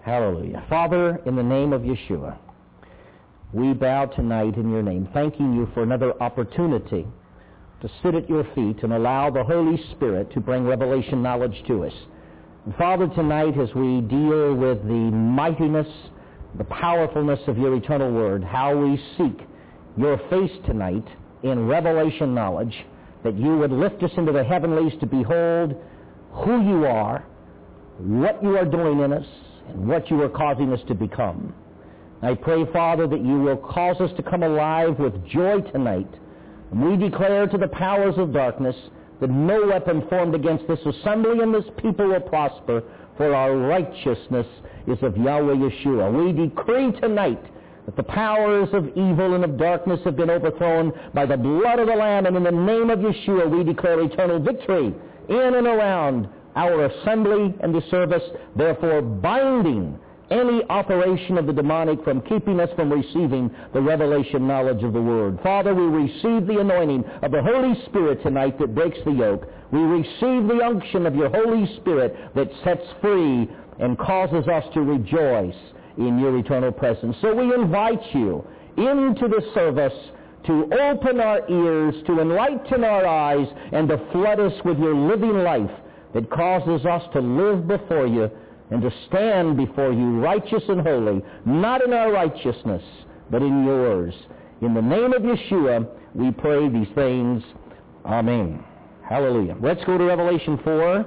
Hallelujah. Father, in the name of Yeshua, we bow tonight in your name, thanking you for another opportunity to sit at your feet and allow the Holy Spirit to bring revelation knowledge to us. And Father, tonight as we deal with the mightiness, the powerfulness of your eternal word, how we seek your face tonight in revelation knowledge, that you would lift us into the heavenlies to behold who you are, what you are doing in us, and what you are causing us to become. I pray, Father, that you will cause us to come alive with joy tonight. And we declare to the powers of darkness that no weapon formed against this assembly and this people will prosper, for our righteousness is of Yahweh Yeshua. We decree tonight that the powers of evil and of darkness have been overthrown by the blood of the Lamb, and in the name of Yeshua we declare eternal victory in and around our assembly and the service, therefore binding any operation of the demonic from keeping us from receiving the revelation knowledge of the Word. Father, we receive the anointing of the Holy Spirit tonight that breaks the yoke. We receive the unction of your Holy Spirit that sets free and causes us to rejoice in your eternal presence. So we invite you into the service to open our ears, to enlighten our eyes, and to flood us with your living life that causes us to live before you and to stand before you righteous and holy, not in our righteousness, but in yours. In the name of Yeshua, we pray these things. Amen. Hallelujah. Let's go to Revelation 4.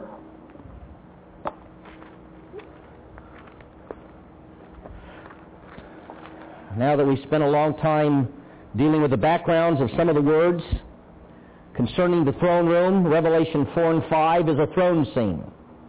Now that we spent a long time dealing with the backgrounds of some of the words concerning the throne room, Revelation 4 and 5 is a throne scene.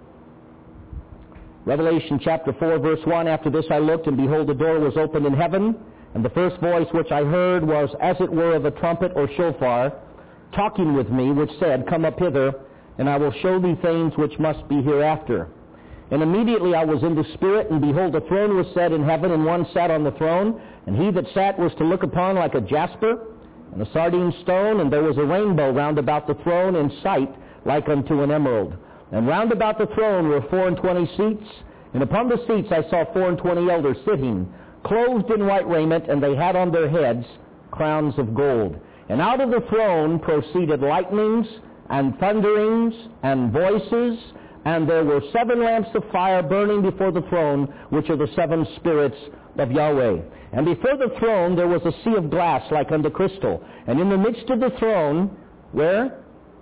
Revelation chapter 4, verse 1, after this I looked, and behold, the door was opened in heaven, and the first voice which I heard was as it were of a trumpet or shofar, talking with me, which said, Come up hither, and I will show thee things which must be hereafter. And immediately I was in the Spirit, and behold, a throne was set in heaven, and one sat on the throne, and he that sat was to look upon like a jasper, and a sardine stone, and there was a rainbow round about the throne in sight like unto an emerald. And round about the throne were 24 seats, and upon the seats I saw 24 elders sitting, clothed in white raiment, and they had on their heads crowns of gold. And out of the throne proceeded lightnings, and thunderings, and voices, and there were 7 lamps of fire burning before the throne, which are the 7 spirits of Yahweh. And before the throne there was a sea of glass like unto crystal. And in the midst of the throne, where?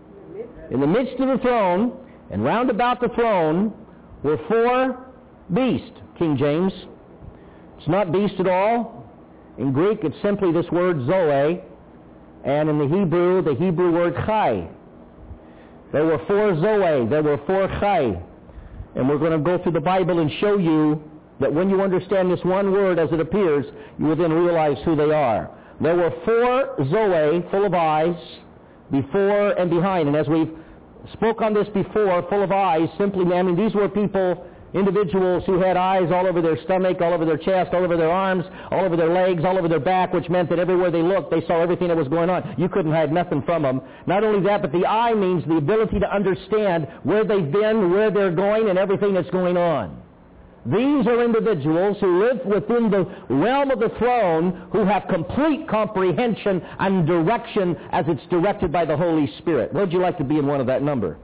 In the midst of the throne, and round about the throne, were 4 beasts, King James. It's not beast at all. In Greek it's simply this word zoe, and in the Hebrew word chai. There were 4 zoe, there were 4 chai. And we're going to go through the Bible and show you that when you understand this one word as it appears, you will then realize who they are. There were 4 zoe, full of eyes, before and behind. And as we've spoke on this before, full of eyes, simply, these were people, individuals who had eyes all over their stomach, all over their chest, all over their arms, all over their legs, all over their back, which meant that everywhere they looked, they saw everything that was going on. You couldn't hide nothing from them. Not only that, but the eye means the ability to understand where they've been, where they're going, and everything that's going on. These are individuals who live within the realm of the throne, who have complete comprehension and direction as it's directed by the Holy Spirit. Would you like to be in one of that number?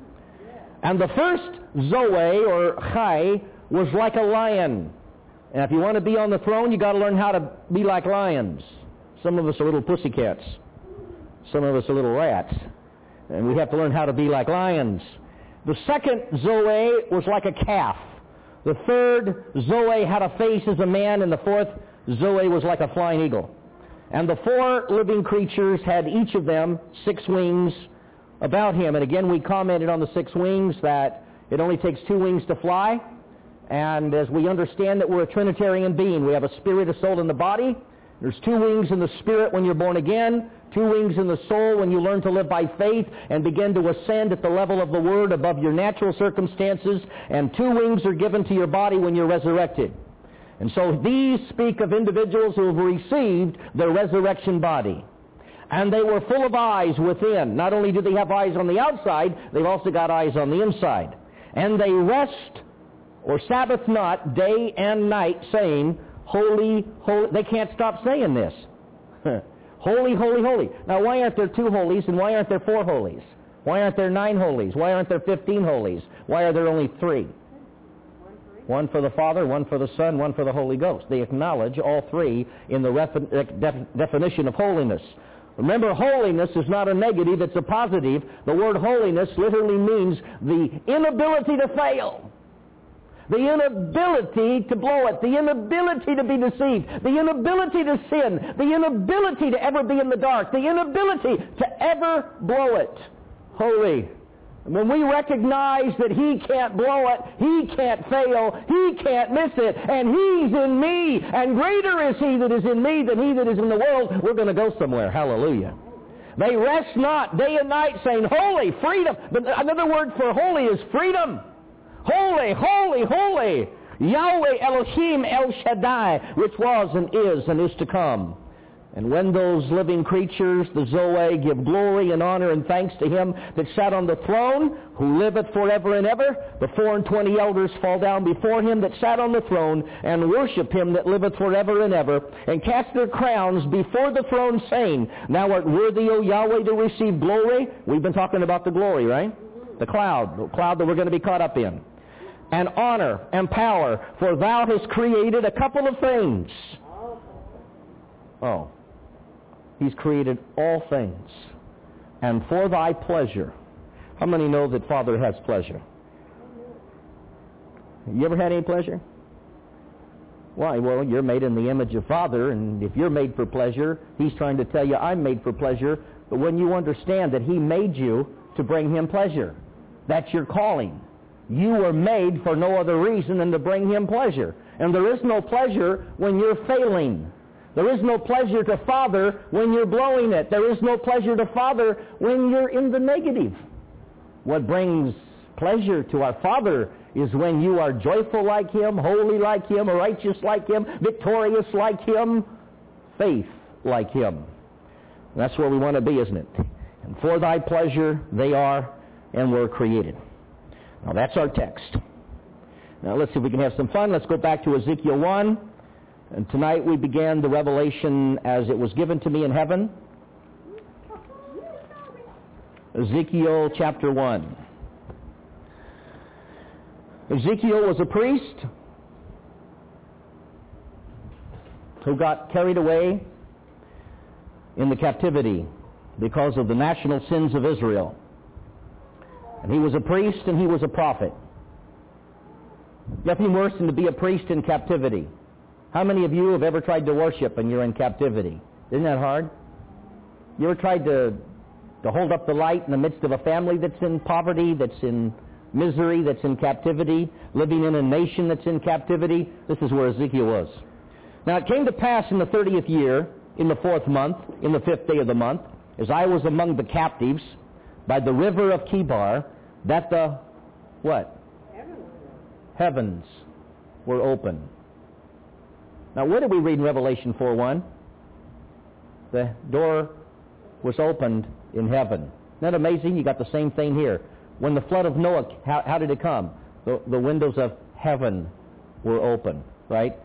And the first zoe, or chai, was like a lion. And if you want to be on the throne, you got to learn how to be like lions. Some of us are little pussycats. Some of us are little rats. And we have to learn how to be like lions. The second zoe was like a calf. The third zoe had a face as a man, and the fourth zoe was like a flying eagle. And the 4 living creatures had each of them 6 wings about him. And again, we commented on the 6 wings that it only takes 2 wings to fly. And as we understand that we're a Trinitarian being, we have a spirit, a soul, and the body. There's 2 wings in the spirit when you're born again, 2 wings in the soul when you learn to live by faith and begin to ascend at the level of the Word above your natural circumstances, and 2 wings are given to your body when you're resurrected. And so these speak of individuals who have received their resurrection body. And they were full of eyes within. Not only do they have eyes on the outside, they've also got eyes on the inside. And they rest or Sabbath not day and night, saying, Holy, holy. They can't stop saying this. Holy, holy, holy. Now, why aren't there 2 holies and why aren't there 4 holies? Why aren't there 9 holies? Why aren't there 15 holies? Why are there only 3? 1 for the Father, 1 for the Son, 1 for the Holy Ghost. They acknowledge all 3 in the definition of holiness. Remember, holiness is not a negative, it's a positive. The word holiness literally means the inability to fail. The inability to blow it, the inability to be deceived, the inability to sin, the inability to ever be in the dark, the inability to ever blow it. Holy. When we recognize that He can't blow it, He can't fail, He can't miss it, and He's in me, and greater is He that is in me than he that is in the world, we're going to go somewhere. Hallelujah. They rest not day and night, saying, Holy, freedom. But another word for holy is freedom. Holy, holy, holy, Yahweh Elohim El Shaddai, which was and is to come. And when those living creatures, the Zoe, give glory and honor and thanks to Him that sat on the throne, who liveth forever and ever, the 24 elders fall down before Him that sat on the throne, and worship Him that liveth forever and ever, and cast their crowns before the throne, saying, Thou art worthy, O Yahweh, to receive glory. We've been talking about the glory, right? The cloud that we're going to be caught up in. And honor and power, for Thou hast created a couple of things. Oh. He's created all things, and for Thy pleasure. How many know that Father has pleasure? You ever had any pleasure? Why? Well, you're made in the image of Father, and if you're made for pleasure, He's trying to tell you, I'm made for pleasure. But when you understand that He made you to bring Him pleasure, that's your calling. You were made for no other reason than to bring Him pleasure. And there is no pleasure when you're failing. There is no pleasure to Father when you're blowing it. There is no pleasure to Father when you're in the negative. What brings pleasure to our Father is when you are joyful like Him, holy like Him, righteous like Him, victorious like Him, faith like Him. And that's where we want to be, isn't it? And for Thy pleasure they are and were created. Now that's our text. Now let's see if we can have some fun. Let's go back to Ezekiel 1. And tonight we began the revelation as it was given to me in heaven. Ezekiel chapter 1. Ezekiel was a priest who got carried away in the captivity because of the national sins of Israel. And he was a priest and he was a prophet. Nothing worse than to be a priest in captivity. How many of you have ever tried to worship and you're in captivity? Isn't that hard? You ever tried to hold up the light in the midst of a family that's in poverty, that's in misery, that's in captivity, living in a nation that's in captivity? This is where Ezekiel was. Now it came to pass in the 30th year, in the 4th month, in the 5th day of the month, as I was among the captives by the river of Kibar, that the, what? Heavens were open. Now, what did we read in Revelation 4:1? The door was opened in heaven. Isn't that amazing? You got the same thing here. When the flood of Noah, how did it come? The windows of heaven were open, right?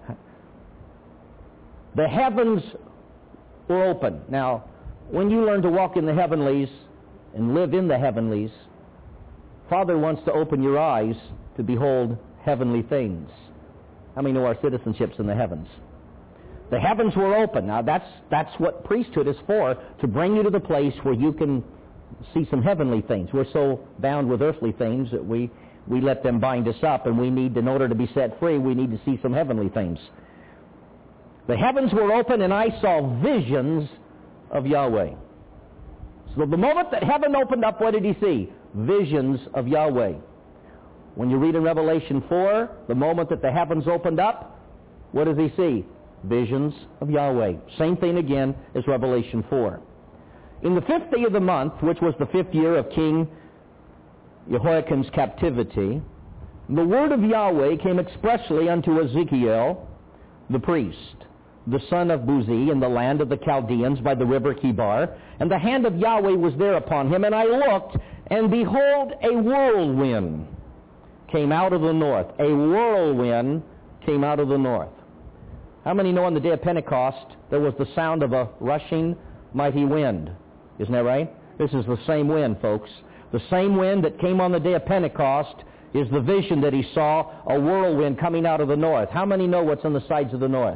The heavens were open. Now, when you learn to walk in the heavenlies and live in the heavenlies, Father wants to open your eyes to behold heavenly things. How many know our citizenship's in the heavens? The heavens were open. Now that's what priesthood is for, to bring you to the place where you can see some heavenly things. We're so bound with earthly things that we let them bind us up, and we need, in order to be set free, we need to see some heavenly things. The heavens were open, and I saw visions of Yahweh. So the moment that heaven opened up, what did he see? Visions of Yahweh. When you read in Revelation 4, the moment that the heavens opened up, what does he see? Visions of Yahweh. Same thing again as Revelation 4. In the 5th day of the month, which was the 5th year of King Jehoiakim's captivity, the word of Yahweh came expressly unto Ezekiel, the priest, the son of Buzi, in the land of the Chaldeans by the river Kibar, and the hand of Yahweh was there upon him, and I looked, and behold, a whirlwind came out of the north. A whirlwind came out of the north. How many know on the day of Pentecost there was the sound of a rushing mighty wind? Isn't that right? This is the same wind, folks. The same wind that came on the day of Pentecost is the vision that he saw, a whirlwind coming out of the north. How many know what's on the sides of the north?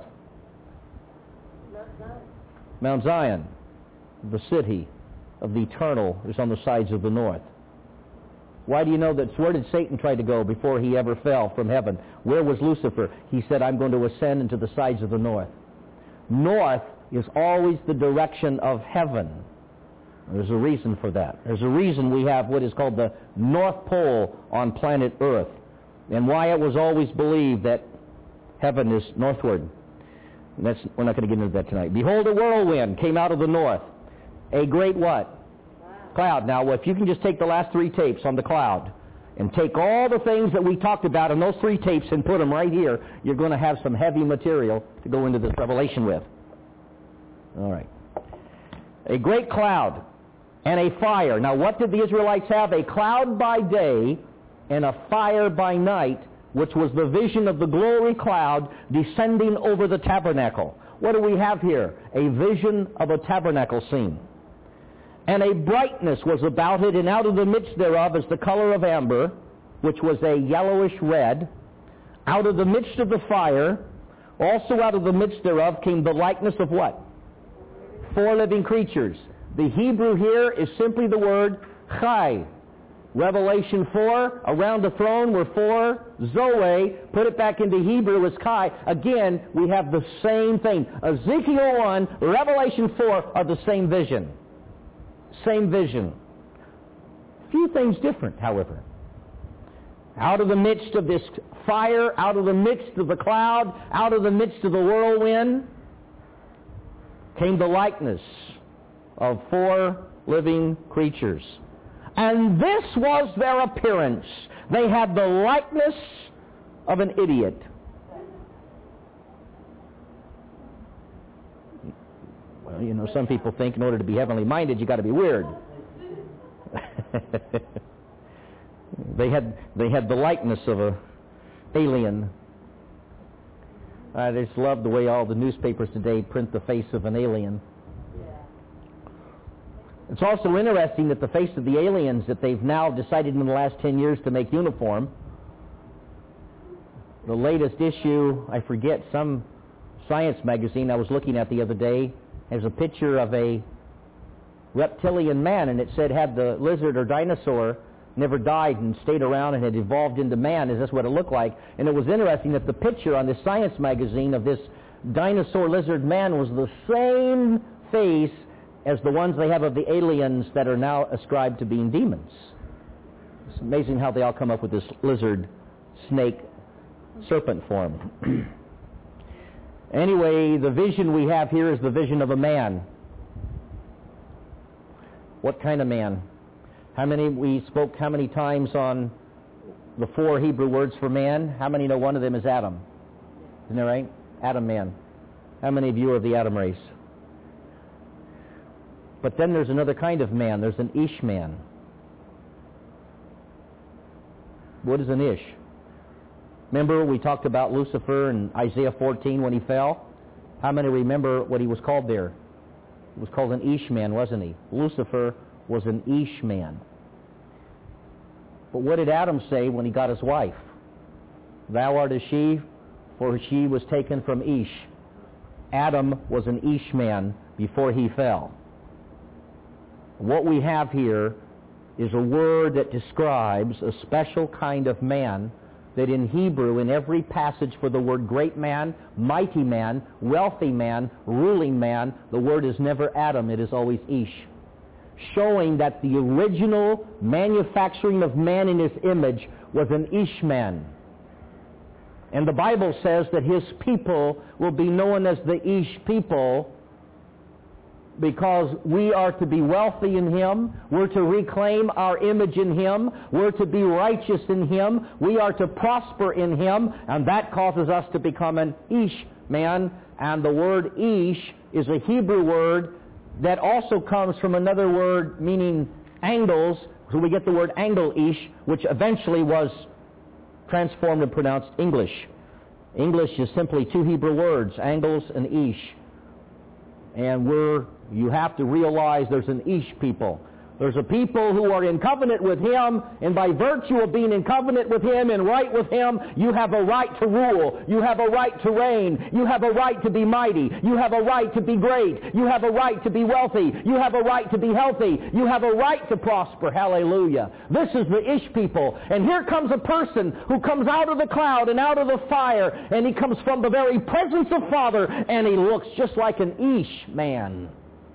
Mount Zion, the city of the eternal, is on the sides of the north. Why do you know that? Where did Satan try to go before he ever fell from heaven? Where was Lucifer? He said, I'm going to ascend into the sides of the north. North is always the direction of heaven. There's a reason for that. There's a reason we have what is called the North Pole on planet Earth, and why it was always believed that heaven is northward. And we're not going to get into that tonight. Behold, a whirlwind came out of the north. A great what? Cloud. Now, if you can just take the last 3 tapes on the cloud and take all the things that we talked about in those 3 tapes and put them right here, you're going to have some heavy material to go into this revelation with. All right. A great cloud and a fire. Now, what did the Israelites have? A cloud by day and a fire by night, which was the vision of the glory cloud descending over the tabernacle. What do we have here? A vision of a tabernacle scene. And a brightness was about it, and out of the midst thereof is the color of amber, which was a yellowish red. Out of the midst of the fire, also out of the midst thereof, came the likeness of what? 4 living creatures. The Hebrew here is simply the word chai. Revelation 4, around the throne were 4 zoe. Put it back into Hebrew as kai. Again, we have the same thing. Ezekiel 1, Revelation 4 are the same vision. Same vision. Few things different, however. Out of the midst of this fire, out of the midst of the cloud, out of the midst of the whirlwind, came the likeness of 4 living creatures. And this was their appearance. They had the likeness of an idiot. Well, you know, some people think in order to be heavenly minded, you've got to be weird. They had the likeness of an alien. I just love the way all the newspapers today print the face of an alien. It's also interesting that the face of the aliens that they've now decided in the last 10 years to make uniform, the latest issue, I forget, some science magazine I was looking at the other day, has a picture of a reptilian man, and it said had the lizard or dinosaur never died and stayed around and had evolved into man, is this what it looked like? And it was interesting that the picture on this science magazine of this dinosaur lizard man was the same face as the ones they have of the aliens that are now ascribed to being demons. It's amazing how they all come up with this lizard, snake, serpent form. Anyway, the vision we have here is the vision of a man. What kind of man? We spoke how many times on the 4 Hebrew words for man? How many know one of them is Adam? Isn't that right? Adam man. How many of you are of the Adam race? But then there's another kind of man. There's an Ish man. What is an Ish? Remember we talked about Lucifer in Isaiah 14 when he fell? How many remember what he was called there? He was called an Ish man, wasn't he? Lucifer was an Ish man. But what did Adam say when he got his wife? Thou art a she, for she was taken from Ish. Adam was an Ish man before he fell. What we have here is a word that describes a special kind of man that in Hebrew, in every passage for the word great man, mighty man, wealthy man, ruling man, the word is never Adam, it is always Ish. Showing that the original manufacturing of man in his image was an Ish man. And the Bible says that his people will be known as the Ish people because we are to be wealthy in him, we're to reclaim our image in him, we're to be righteous in him, we are to prosper in him, and that causes us to become an Ish man. And the word Ish is a Hebrew word that also comes from another word meaning angles, so we get the word angle Ish, which eventually was transformed and pronounced English. English is simply two Hebrew words, angles and ish. And you have to realize there's an ish people. There's a people who are in covenant with Him, and by virtue of being in covenant with Him and right with Him, you have a right to rule. You have a right to reign. You have a right to be mighty. You have a right to be great. You have a right to be wealthy. You have a right to be healthy. You have a right to prosper. Hallelujah. This is the Ish people. And here comes a person who comes out of the cloud and out of the fire, and he comes from the very presence of Father, and he looks just like an Ish man.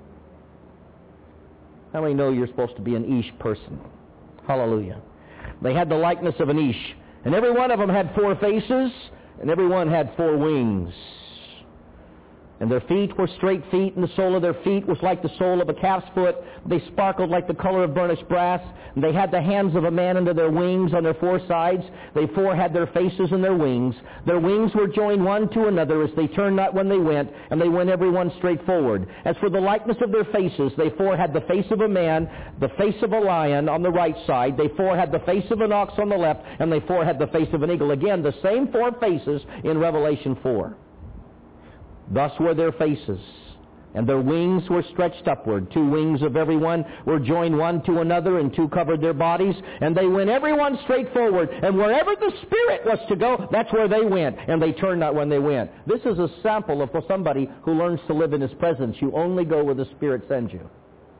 How many know you're supposed to be an Ish person? Hallelujah. They had the likeness of an Ish. And every one of them had 4 faces, and every one had 4 wings. And their feet were straight feet, and the sole of their feet was like the sole of a calf's foot. They sparkled like the color of burnished brass. And they had the hands of a man under their wings on their 4 sides. They 4 had their faces and their wings. Their wings were joined one to another as they turned not when they went, and they went every one straight forward. As for the likeness of their faces, they 4 had the face of a man, the face of a lion on the right side. They 4 had the face of an ox on the left, and they 4 had the face of an eagle. Again, the same 4 faces in Revelation 4. Thus were their faces, and their wings were stretched upward. 2 wings of every one were joined one to another, and 2 covered their bodies. And they went every one straight forward. And wherever the Spirit was to go, that's where they went. And they turned not when they went. This is a sample of somebody who learns to live in His presence. You only go where the Spirit sends you.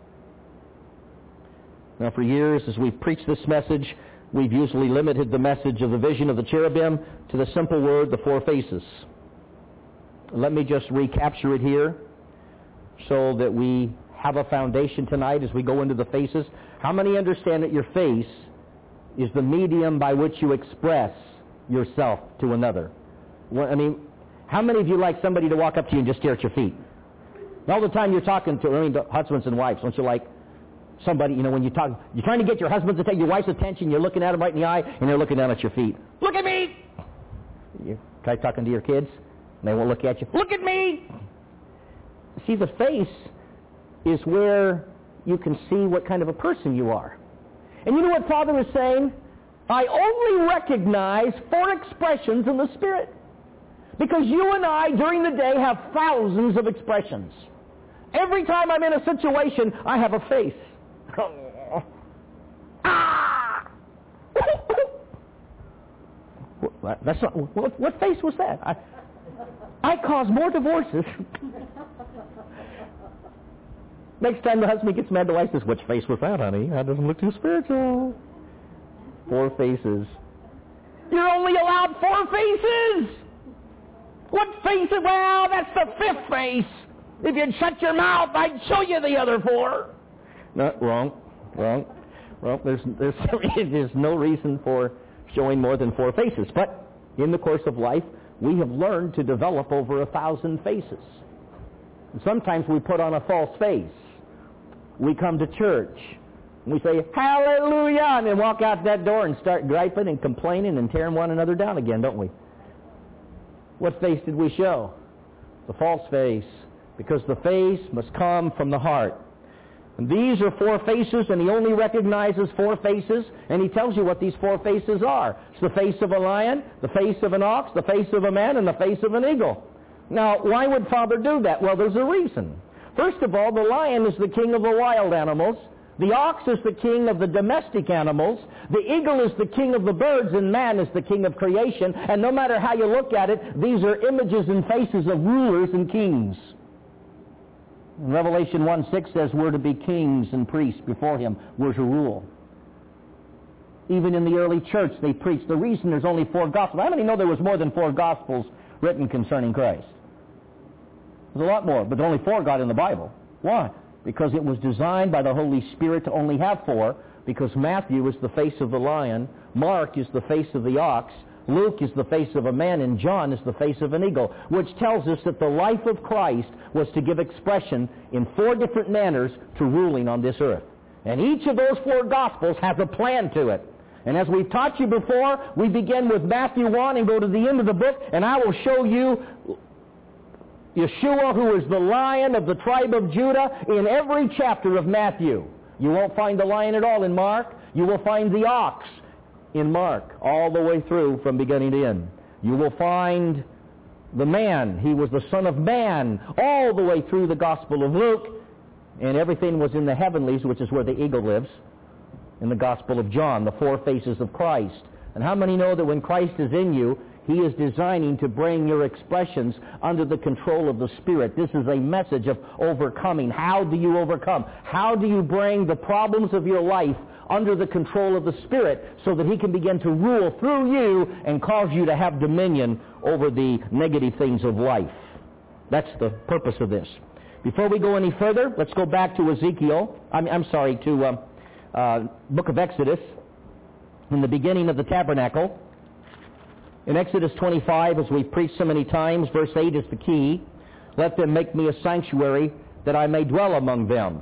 Now, for years, as we've preached this message, we've usually limited the message of the vision of the cherubim to the simple word, the 4 faces. Let me just recapture it here so that we have a foundation tonight as we go into the faces. How many understand that your face is the medium by which you express yourself to another? Well, I mean, how many of you like somebody to walk up to you and just stare at your feet? All the time you're talking to husbands and wives, don't you like somebody, when you talk, you're trying to get your husband's attention, your wife's attention, you're looking at them right in the eye, and they're looking down at your feet. Look at me! You try talking to your kids. And they won't look at you. Look at me! See, the face is where you can see what kind of a person you are. And you know what Father is saying? I only recognize 4 expressions in the Spirit. Because you and I, during the day, have thousands of expressions. Every time I'm in a situation, I have a face. Ah! That's not, what face was that? I cause more divorces. Next time the husband gets mad, the wife says, which face was that, honey? That doesn't look too spiritual. 4 faces. You're only allowed 4 faces! What face? Well, that's the 5th face. If you'd shut your mouth, I'd show you the other 4. No, wrong. There's no reason for showing more than 4 faces. But in the course of life, we have learned to develop over 1,000 faces. And sometimes we put on a false face. We come to church, and we say, hallelujah, and then walk out that door and start griping and complaining and tearing one another down again, don't we? What face did we show? The false face. Because the face must come from the heart. And these are 4 faces, and He only recognizes 4 faces, and He tells you what these 4 faces are. It's the face of a lion, the face of an ox, the face of a man, and the face of an eagle. Now, why would Father do that? Well, there's a reason. First of all, the lion is the king of the wild animals. The ox is the king of the domestic animals. The eagle is the king of the birds, and man is the king of creation. And no matter how you look at it, these are images and faces of rulers and kings. Revelation 1:6 says we're to be kings and priests before Him. We're to rule. Even in the early church, they preached. The reason there's only 4 Gospels. How many know there was more than 4 Gospels written concerning Christ? There's a lot more, but only 4 got in the Bible. Why? Because it was designed by the Holy Spirit to only have 4, because Matthew is the face of the lion, Mark is the face of the ox, Luke is the face of a man, and John is the face of an eagle, which tells us that the life of Christ was to give expression in 4 different manners to ruling on this earth. And each of those 4 Gospels has a plan to it. And as we've taught you before, we begin with Matthew 1 and go to the end of the book, and I will show you Yeshua, who is the Lion of the tribe of Judah, in every chapter of Matthew. You won't find the lion at all in Mark. You will find the ox in Mark, all the way through from beginning to end. You will find the man, he was the Son of Man, all the way through the Gospel of Luke, and everything was in the heavenlies, which is where the eagle lives, in the Gospel of John, the four faces of Christ. And how many know that when Christ is in you, He is designing to bring your expressions under the control of the Spirit? This is a message of overcoming. How do you overcome? How do you bring the problems of your life under the control of the Spirit so that He can begin to rule through you and cause you to have dominion over the negative things of life? That's the purpose of this. Before we go any further, let's go back to book of Exodus, in the beginning of the tabernacle. In Exodus 25, as we've preached so many times, verse 8 is the key. Let them make me a sanctuary that I may dwell among them.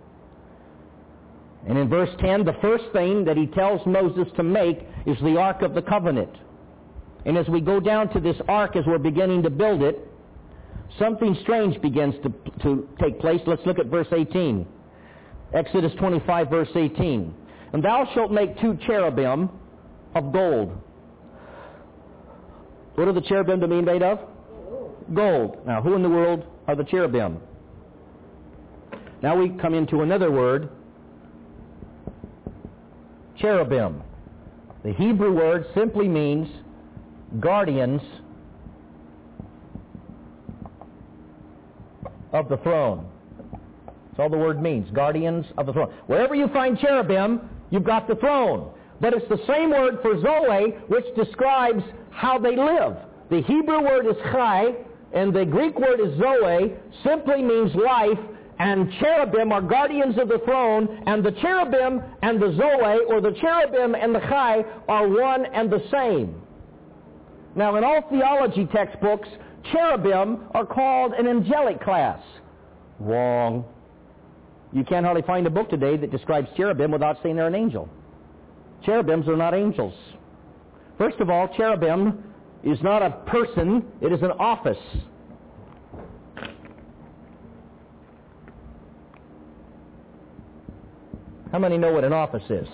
And in verse 10, the first thing that he tells Moses to make is the Ark of the Covenant. And as we go down to this Ark, as we're beginning to build it, something strange begins to take place. Let's look at verse 18. Exodus 25, verse 18. And thou shalt make 2 cherubim of gold. What are the cherubim to be made of? Gold. Now, who in the world are the cherubim? Now we come into another word, cherubim. The Hebrew word simply means guardians of the throne. That's all the word means, guardians of the throne. Wherever you find cherubim, you've got the throne. But it's the same word for Zoe, which describes how they live. The Hebrew word is chai, and the Greek word is Zoe, simply means life, and cherubim are guardians of the throne, and the cherubim and the Zoe, or the cherubim and the chai, are one and the same. Now, in all theology textbooks, cherubim are called an angelic class. Wrong. You can't hardly find a book today that describes cherubim without saying they're an angel. Cherubims are not angels. First of all, cherubim is not a person, it is an office. How many know what an office is?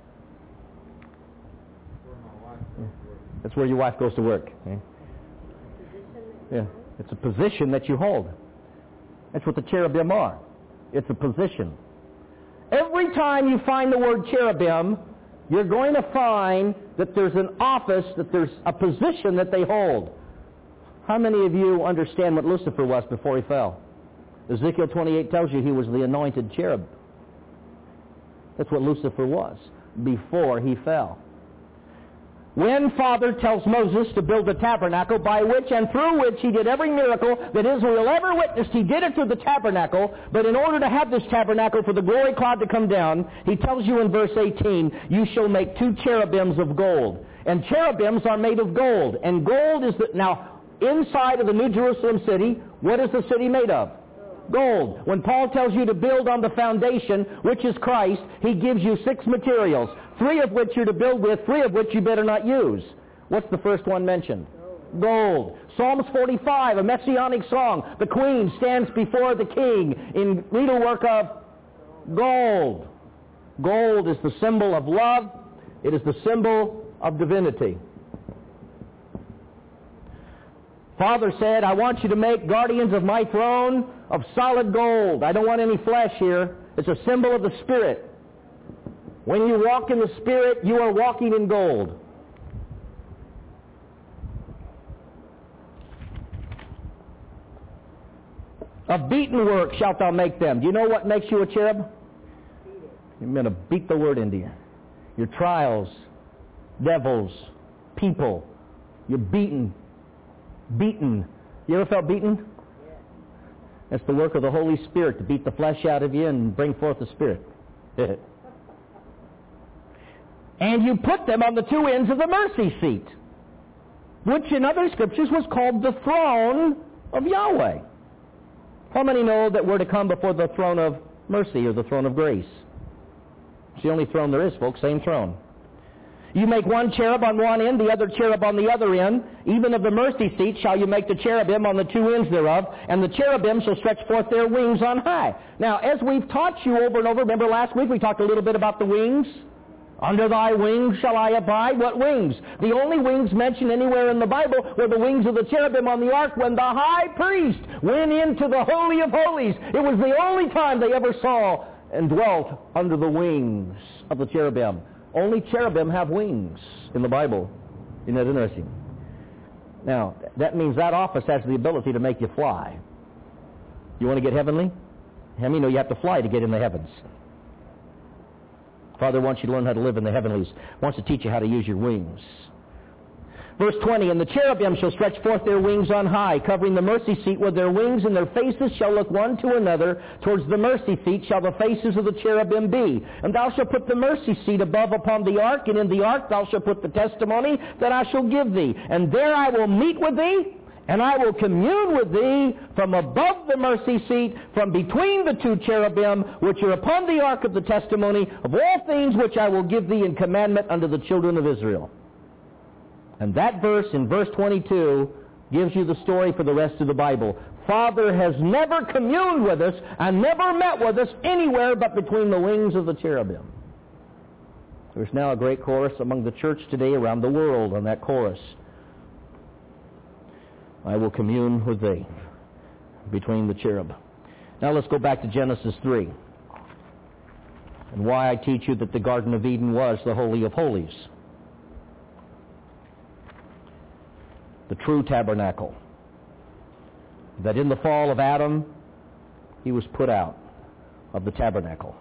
That's where your wife goes to work. Yeah, it's a position that you hold. That's what the cherubim are. It's a position. Every time you find the word cherubim, you're going to find that there's an office, that there's a position that they hold. How many of you understand what Lucifer was before he fell? Ezekiel 28 tells you he was the anointed cherub. That's what Lucifer was before he fell. When Father tells Moses to build the tabernacle by which and through which he did every miracle that Israel ever witnessed, he did it through the tabernacle, but in order to have this tabernacle for the glory cloud to come down, he tells you in verse 18, you shall make 2 cherubims of gold. And cherubims are made of gold. And gold is now, inside of the New Jerusalem city, what is the city made of? Gold. When Paul tells you to build on the foundation, which is Christ, he gives you 6 materials, 3 of which you're to build with, 3 of which you better not use. What's the first one mentioned? Gold. Psalms 45, a messianic song. The queen stands before the king in needlework of gold. Gold is the symbol of love. It is the symbol of divinity. Father said, I want you to make guardians of my throne of solid gold. I don't want any flesh here. It's a symbol of the Spirit. When you walk in the Spirit, you are walking in gold. Of beaten work shalt thou make them. Do you know what makes you a cherub? You're going to beat the word into you. Your trials, devils, people. You're beaten. Beaten. You ever felt beaten? That's the work of the Holy Spirit to beat the flesh out of you and bring forth the Spirit. And you put them on the 2 ends of the mercy seat, which in other scriptures was called the throne of Yahweh. How many know that we're to come before the throne of mercy or the throne of grace? It's the only throne there is, folks, same throne. You make 1 cherub on one end, the other cherub on the other end. Even of the mercy seat shall you make the cherubim on the 2 ends thereof, and the cherubim shall stretch forth their wings on high. Now, as we've taught you over and over, remember last week we talked a little bit about the wings Under thy wings shall I abide. What wings? The only wings mentioned anywhere in the Bible were the wings of the cherubim on the ark when the high priest went into the Holy of Holies. It was the only time they ever saw and dwelt under the wings of the cherubim. Only cherubim have wings in the Bible. Isn't that interesting? Now, that means that office has the ability to make you fly. You want to get heavenly? How many know you have to fly to get in the heavens? Father wants you to learn how to live in the heavenlies. Wants to teach you how to use your wings. Verse 20, and the cherubim shall stretch forth their wings on high, covering the mercy seat with their wings, and their faces shall look one to another. Towards the mercy seat shall the faces of the cherubim be. And thou shalt put the mercy seat above upon the ark, and in the ark thou shalt put the testimony that I shall give thee. And there I will meet with thee, and I will commune with thee from above the mercy seat, from between the two cherubim, which are upon the ark of the testimony, of all things which I will give thee in commandment unto the children of Israel. And that verse, in verse 22, gives you the story for the rest of the Bible. Father has never communed with us and never met with us anywhere but between the wings of the cherubim. There's now a great chorus among the church today around the world on that chorus. I will commune with thee between the cherub. Now let's go back to Genesis 3 and why I teach you that the Garden of Eden was the Holy of Holies. The true tabernacle. That in the fall of Adam, he was put out of the tabernacle.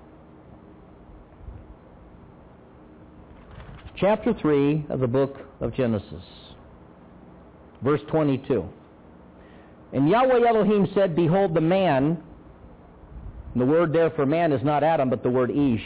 Chapter 3 of the book of Genesis. Verse 22. And Yahweh Elohim said, behold, the man, and the word there for man is not Adam, but the word Ish.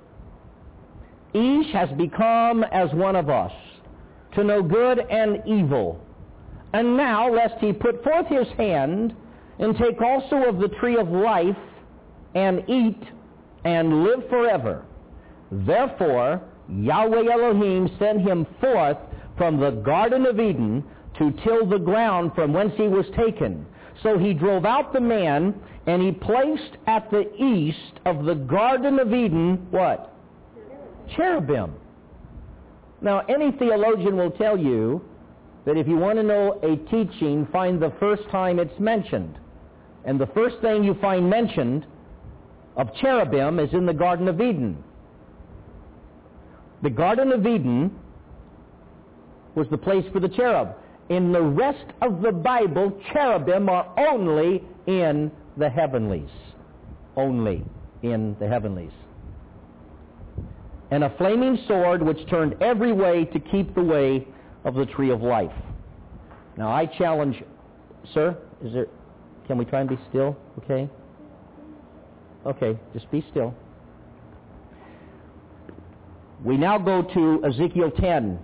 Ish has become as one of us, to know good and evil. And now, lest he put forth his hand, and take also of the tree of life, and eat, and live forever. Therefore, Yahweh Elohim sent him forth from the Garden of Eden, to till the ground from whence he was taken. So he drove out the man, and he placed at the east of the Garden of Eden, what? Cherubim. Now, any theologian will tell you that if you want to know a teaching, find the first time it's mentioned. And the first thing you find mentioned of cherubim is in the Garden of Eden. The Garden of Eden was the place for the cherub. In the rest of the Bible, cherubim are only in the heavenlies. Only in the heavenlies. And a flaming sword which turned every way to keep the way of the tree of life. Now I challenge, sir, can we try and be still? Okay? Okay, just be still. We now go to Ezekiel 10.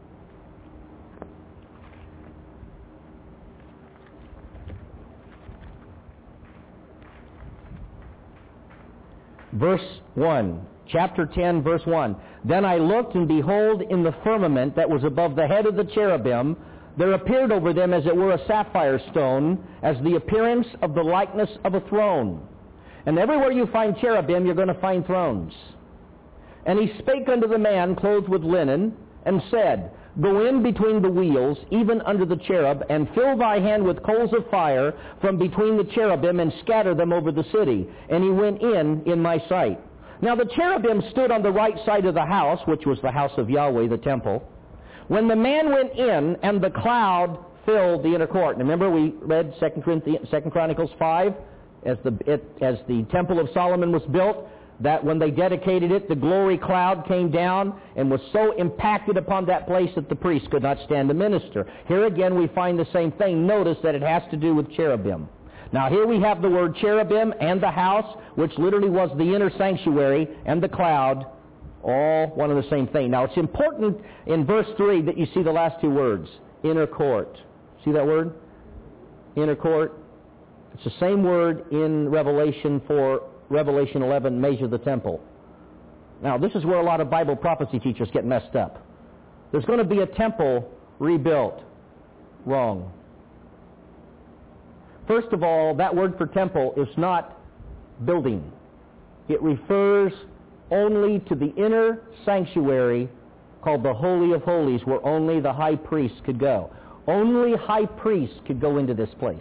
Verse 1, chapter 10, verse 1. Then I looked, and behold, in the firmament that was above the head of the cherubim, there appeared over them as it were a sapphire stone, as the appearance of the likeness of a throne. And everywhere you find cherubim, you're going to find thrones. And he spake unto the man clothed with linen, and said, Go in between the wheels, even under the cherub, and fill thy hand with coals of fire from between the cherubim, and scatter them over the city. And he went in my sight. Now the cherubim stood on the right side of the house, which was the house of Yahweh, the temple, when the man went in, and the cloud filled the inner court. Remember we read 2 Chronicles 5, as the temple of Solomon was built, that when they dedicated it, the glory cloud came down and was so impacted upon that place that the priest could not stand to minister. Here again we find the same thing. Notice that it has to do with cherubim. Now here we have the word cherubim and the house, which literally was the inner sanctuary, and the cloud, all one and the same thing. Now it's important in verse 3 that you see the last two words, inner court. See that word? Inner court. It's the same word in Revelation 11, measure the temple. Now, this is where a lot of Bible prophecy teachers get messed up. There's going to be a temple rebuilt. Wrong. First of all, that word for temple is not building. It refers only to the inner sanctuary called the Holy of Holies, where only the high priest could go. Only high priests could go into this place.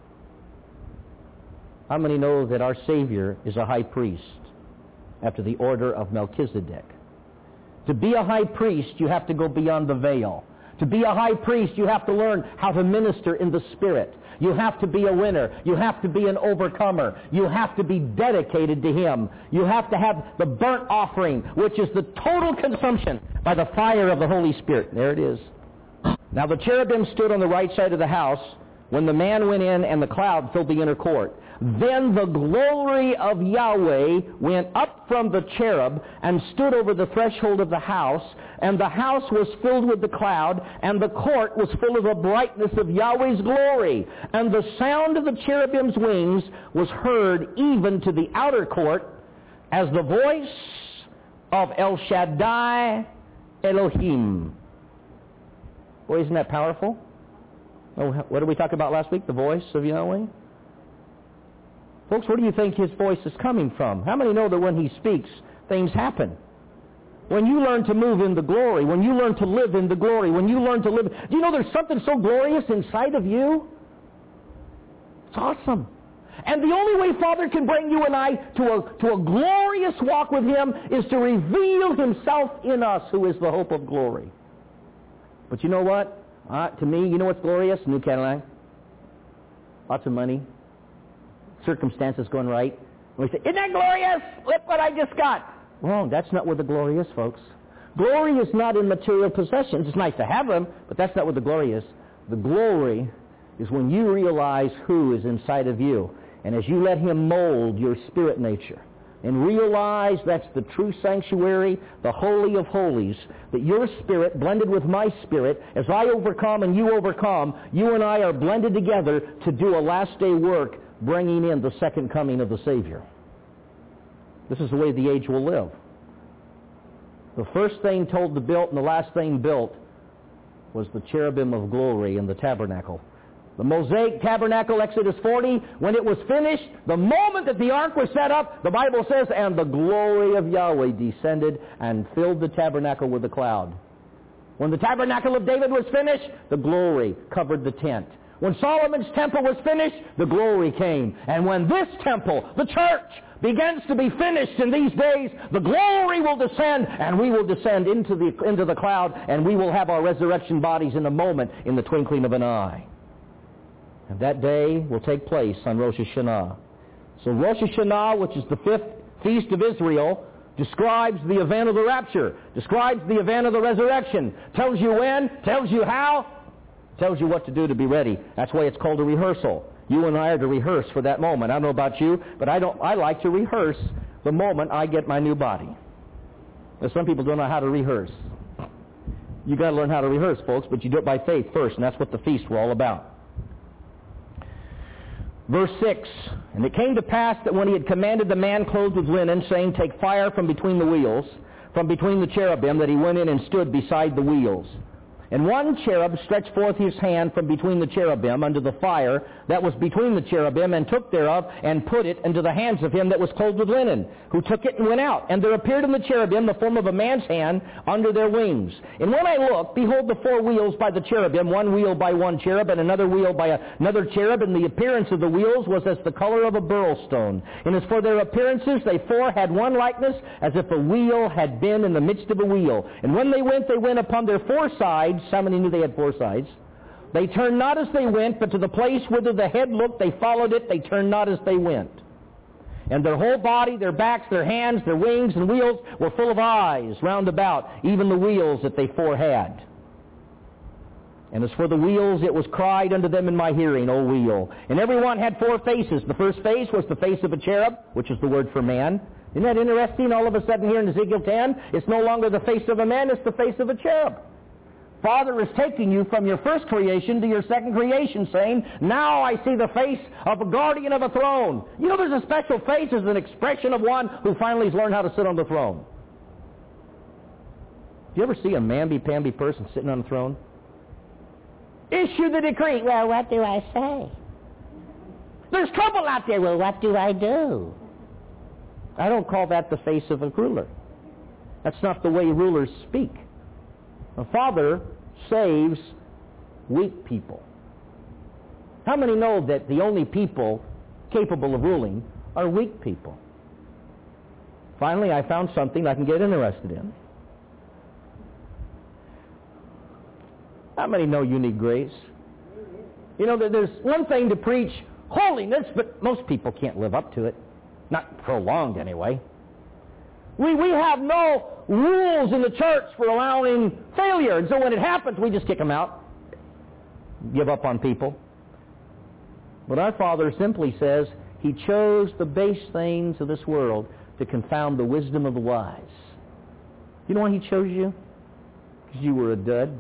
How many know that our Savior is a high priest after the order of Melchizedek? To be a high priest, you have to go beyond the veil. To be a high priest, you have to learn how to minister in the Spirit. You have to be a winner. You have to be an overcomer. You have to be dedicated to Him. You have to have the burnt offering, which is the total consumption by the fire of the Holy Spirit. There it is. Now the cherubim stood on the right side of the house when the man went in and the cloud filled the inner court. Then the glory of Yahweh went up from the cherub and stood over the threshold of the house, and the house was filled with the cloud, and the court was full of the brightness of Yahweh's glory. And the sound of the cherubim's wings was heard even to the outer court as the voice of El Shaddai Elohim. Boy, isn't that powerful? Oh, what did we talk about last week? The voice of Yahweh? Folks, where do you think His voice is coming from? How many know that when He speaks, things happen? When you learn to move in the glory, when you learn to live in the glory, when you learn to live... Do you know there's something so glorious inside of you? It's awesome. And the only way Father can bring you and I to a glorious walk with Him is to reveal Himself in us, who is the hope of glory. But you know what? To me, you know what's glorious? New Cadillac. Lots of money. Circumstances going right. And we say, isn't that glorious? Look what I just got. Wrong. That's not where the glory is, folks. Glory is not in material possessions. It's nice to have them, but that's not what the glory is. The glory is when you realize who is inside of you. And as you let Him mold your spirit nature and realize that's the true sanctuary, the Holy of Holies, that your spirit blended with my spirit, as I overcome and you overcome, you and I are blended together to do a last day work, bringing in the second coming of the Savior. This is the way the age will live. The first thing told to build and the last thing built was the cherubim of glory in the tabernacle. The Mosaic tabernacle, Exodus 40, when it was finished, the moment that the ark was set up, the Bible says, and the glory of Yahweh descended and filled the tabernacle with a cloud. When the tabernacle of David was finished, the glory covered the tent. When Solomon's temple was finished, the glory came. And when this temple, the church, begins to be finished in these days, the glory will descend, and we will descend into the cloud, and we will have our resurrection bodies in a moment, in the twinkling of an eye. And that day will take place on Rosh Hashanah. So Rosh Hashanah, which is the 5th feast of Israel, describes the event of the rapture, describes the event of the resurrection, tells you when, tells you how, tells you what to do to be ready. That's why it's called a rehearsal. You and I are to rehearse for that moment. I don't know about you, but I like to rehearse the moment I get my new body. Now, some people don't know how to rehearse. You got to learn how to rehearse, folks, but you do it by faith first, and that's what the feasts were all about. Verse 6, and it came to pass that when He had commanded the man clothed with linen, saying, take fire from between the wheels, from between the cherubim, that he went in and stood beside the wheels. And one cherub stretched forth his hand from between the cherubim unto the fire that was between the cherubim, and took thereof, and put it into the hands of him that was clothed with linen, who took it and went out. And there appeared in the cherubim the form of a man's hand under their wings. And when I looked, behold, the 4 wheels by the cherubim, one wheel by one cherub, and another wheel by another cherub, and the appearance of the wheels was as the color of a beryl stone. And as for their appearances, they 4 had one likeness, as if a wheel had been in the midst of a wheel. And when they went upon their 4 sides. How many knew they had 4 sides? They turned not as they went, but to the place whither the head looked, they followed it. They turned not as they went. And their whole body, their backs, their hands, their wings and wheels were full of eyes round about, even the wheels that they 4 had. And as for the wheels, it was cried unto them in my hearing, O wheel. And every one had 4 faces. The first face was the face of a cherub, which is the word for man. Isn't that interesting? All of a sudden here in Ezekiel 10, it's no longer the face of a man, it's the face of a cherub. Father is taking you from your first creation to your second creation, saying, now I see the face of a guardian of a throne. You know, there's a special face as an expression of one who finally has learned how to sit on the throne. Do you ever see a mamby-pamby person sitting on the throne? Issue the decree. Well, what do I say? There's trouble out there. Well, what do I do? I don't call that the face of a ruler. That's not the way rulers speak. The Father saves weak people. How many know that the only people capable of ruling are weak people? Finally, I found something I can get interested in. How many know you need grace? You know, there's one thing to preach holiness, but most people can't live up to it. Not prolonged, anyway. We have no rules in the church for allowing failure, and so when it happens, we just kick them out. Give up on people. But our Father simply says He chose the base things of this world to confound the wisdom of the wise. You know why He chose you? Because you were a dud.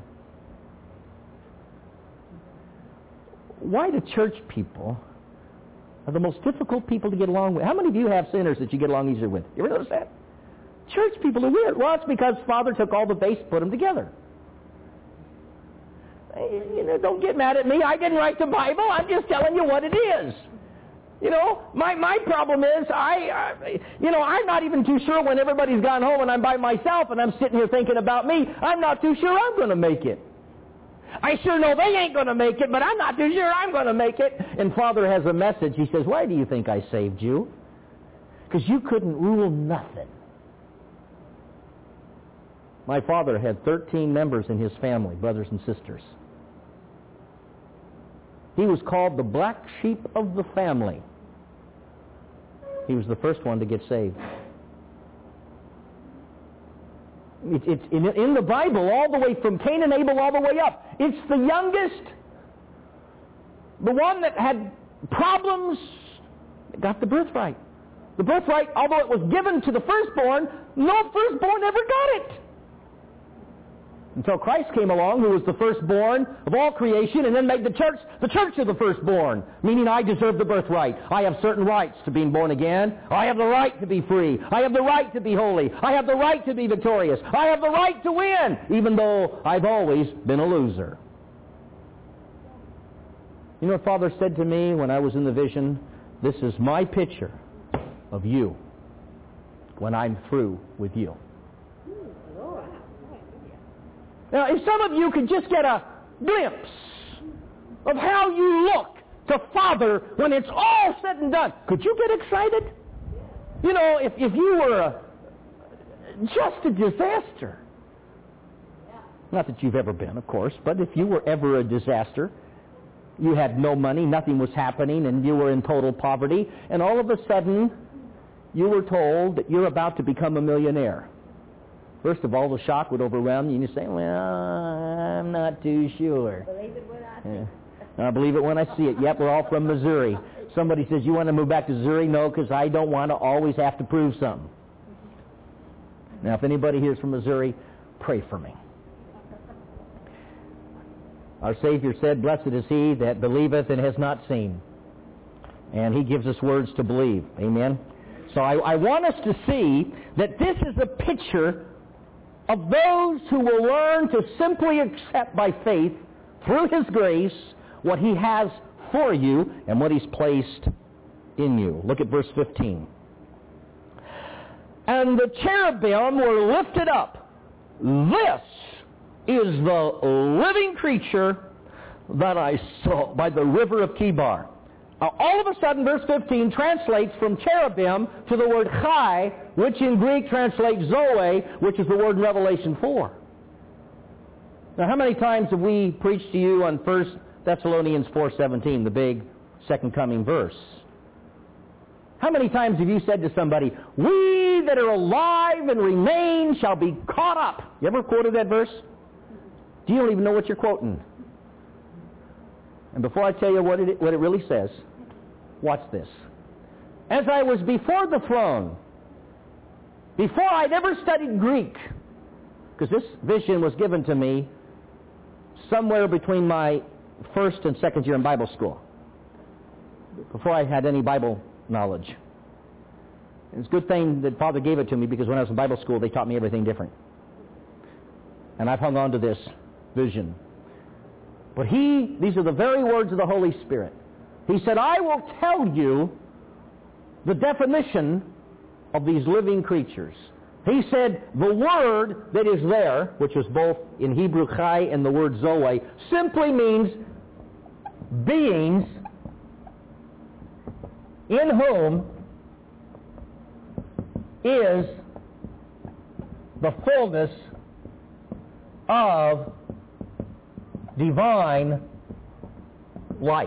Why do church people are the most difficult people to get along with? How many of you have sinners that you get along easier with? You ever notice that? Church people are weird. Well, it's because Father took all the base, put them together. You know, don't get mad at me. I didn't write the Bible. I'm just telling you what it is. You know, my problem is I'm not even too sure when everybody's gone home and I'm by myself and I'm sitting here thinking about me. I'm not too sure I'm going to make it. I sure know they ain't going to make it, but I'm not too sure I'm going to make it. And Father has a message. He says, why do you think I saved you? Because you couldn't rule nothing. My father had 13 members in his family, brothers and sisters. He was called the black sheep of the family. He was the first one to get saved. It's in the Bible, all the way from Cain and Abel all the way up. It's the youngest, the one that had problems, got the birthright. The birthright, although it was given to the firstborn, no firstborn ever got it. Until Christ came along, who was the firstborn of all creation, and then made the church of the firstborn, meaning I deserve the birthright. I have certain rights to being born again. I have the right to be free. I have the right to be holy. I have the right to be victorious. I have the right to win, even though I've always been a loser. You know what Father said to me when I was in the vision? This is my picture of you when I'm through with you. Now, if some of you could just get a glimpse of how you look to Father when it's all said and done, could you get excited? You know, if you were just a disaster, not that you've ever been, of course, but if you were ever a disaster, you had no money, nothing was happening, and you were in total poverty, and all of a sudden you were told that you're about to become a millionaire. First of all, the shock would overwhelm you, and you say, well, I'm not too sure. Believe it when I see it. I believe it when I see it. Yep, we're all from Missouri. Somebody says, you want to move back to Missouri? No, because I don't want to always have to prove something. Now, if anybody here is from Missouri, pray for me. Our Savior said, blessed is he that believeth and has not seen. And He gives us words to believe. Amen? So I want us to see that this is a picture of those who will learn to simply accept by faith, through His grace, what He has for you and what He's placed in you. Look at verse 15. And the cherubim were lifted up. This is the living creature that I saw by the river of Kibar. Now, all of a sudden, verse 15 translates from cherubim to the word chai, which in Greek translates zoe, which is the word in Revelation 4. Now, how many times have we preached to you on 1 Thessalonians 4:17, the big second coming verse? How many times have you said to somebody, we that are alive and remain shall be caught up? You ever quoted that verse? You don't even know what you're quoting. And before I tell you what it really says, watch this. As I was before the throne, before I'd ever studied Greek, because this vision was given to me somewhere between my first and second year in Bible school, before I had any Bible knowledge. It's a good thing that Father gave it to me, because when I was in Bible school, they taught me everything different. And I've hung on to this vision. But these are the very words of the Holy Spirit. He said, I will tell you the definition of these living creatures. He said the word that is there, which is both in Hebrew chai and the word zoe, simply means beings in whom is the fullness of divine life.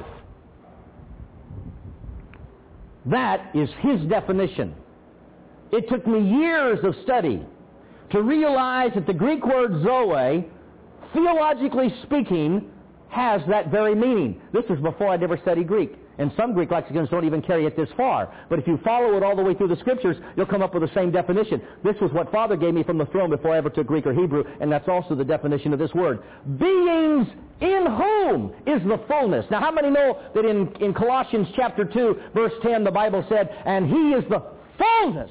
That is his definition. It took me years of study to realize that the Greek word zoe, theologically speaking, has that very meaning. This is before I'd ever studied Greek. And some Greek lexicons don't even carry it this far. But if you follow it all the way through the Scriptures, you'll come up with the same definition. This was what Father gave me from the throne before I ever took Greek or Hebrew, and that's also the definition of this word. Beings in whom is the fullness. Now, how many know that in Colossians chapter 2, verse 10, the Bible said, and he is the fullness.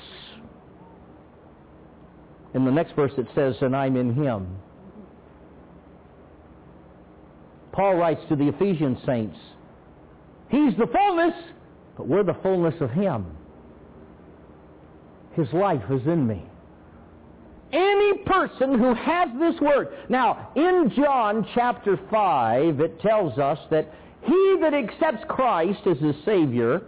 In the next verse it says, and I'm in him. Paul writes to the Ephesian saints, he's the fullness, but we're the fullness of him. His life is in me. Any person who has this word. Now, in John chapter 5, it tells us that he that accepts Christ as his Savior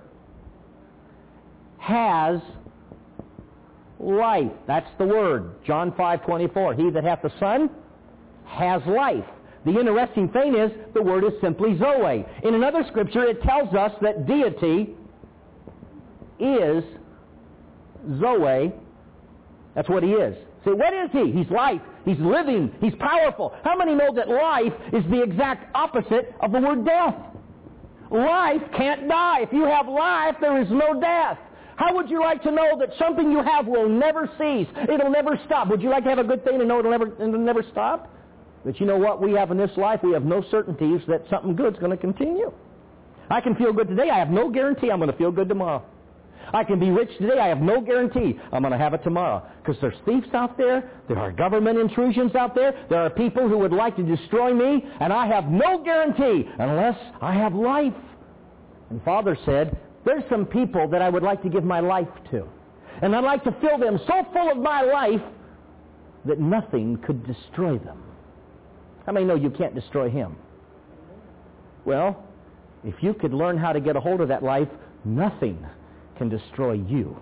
has life. That's the word. John 5:24. He that hath the Son has life. The interesting thing is, the word is simply zoe. In another scripture, it tells us that deity is zoe. That's what he is. So what is he? He's life. He's living. He's powerful. How many know that life is the exact opposite of the word death? Life can't die. If you have life, there is no death. How would you like to know that something you have will never cease? It'll never stop. Would you like to have a good thing and know it'll never stop? But you know what we have in this life? We have no certainties that something good's going to continue. I can feel good today. I have no guarantee I'm going to feel good tomorrow. I can be rich today. I have no guarantee I'm going to have it tomorrow. Because there's thieves out there. There are government intrusions out there. There are people who would like to destroy me. And I have no guarantee unless I have life. And Father said, there's some people that I would like to give my life to. And I'd like to fill them so full of my life that nothing could destroy them. How many know you can't destroy him? Well, if you could learn how to get a hold of that life, nothing can destroy you.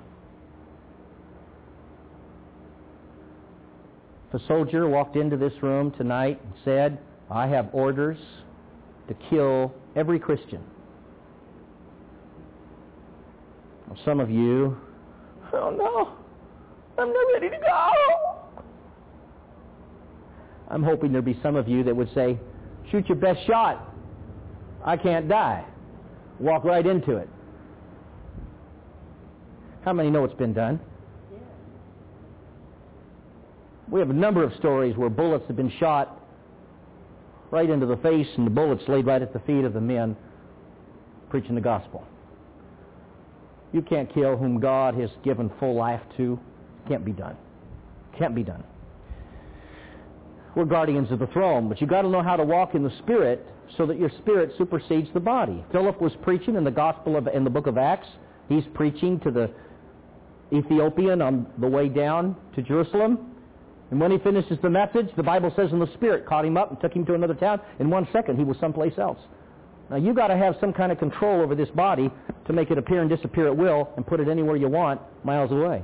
If a soldier walked into this room tonight and said, I have orders to kill every Christian. Well, some of you, oh no, I'm not ready to go. I'm hoping there'd be some of you that would say, shoot your best shot. I can't die. Walk right into it. How many know it's been done? Yeah. We have a number of stories where bullets have been shot right into the face and the bullets laid right at the feet of the men preaching the gospel. You can't kill whom God has given full life to. Can't be done. Can't be done. We're guardians of the throne, but you've got to know how to walk in the Spirit so that your spirit supersedes the body. Philip was preaching in the book of Acts. He's preaching to the Ethiopian on the way down to Jerusalem. And when he finishes the message, the Bible says, and the Spirit caught him up and took him to another town. In 1 second, he was someplace else. Now, you've got to have some kind of control over this body to make it appear and disappear at will and put it anywhere you want, miles away.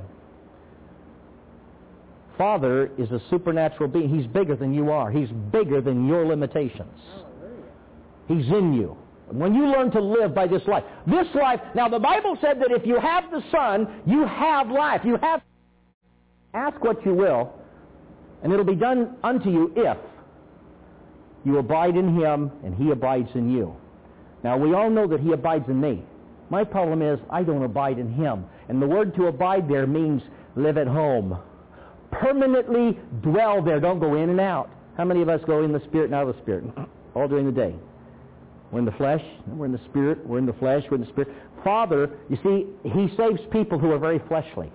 Father is a supernatural being. He's bigger than you are. He's bigger than your limitations. He's in you. When you learn to live by this life. Now the Bible said that if you have the Son, you have life. You have. Ask what you will, and it'll be done unto you if you abide in Him and He abides in you. Now we all know that He abides in me. My problem is I don't abide in Him. And the word to abide there means live at home. Permanently dwell there. Don't go in and out. How many of us go in the Spirit and out of the Spirit? All during the day. We're in the flesh, we're in the Spirit, we're in the flesh, we're in the Spirit. Father, you see, He saves people who are very fleshly.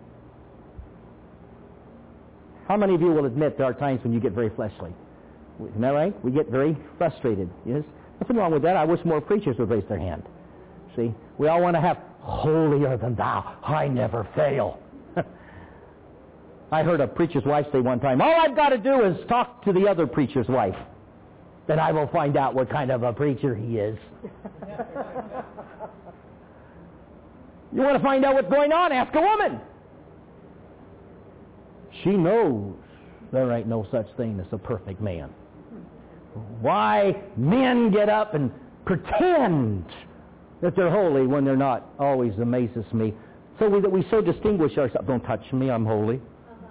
How many of you will admit there are times when you get very fleshly? Isn't that right? We get very frustrated. Yes? Nothing wrong with that. I wish more preachers would raise their hand. See, we all want to have holier than thou. I never fail. I heard a preacher's wife say one time, all I've got to do is talk to the other preacher's wife. Then I will find out what kind of a preacher he is. You want to find out what's going on? Ask a woman. She knows there ain't no such thing as a perfect man. Why men get up and pretend that they're holy when they're not always amazes me. So we so distinguish ourselves. Don't touch me, I'm holy.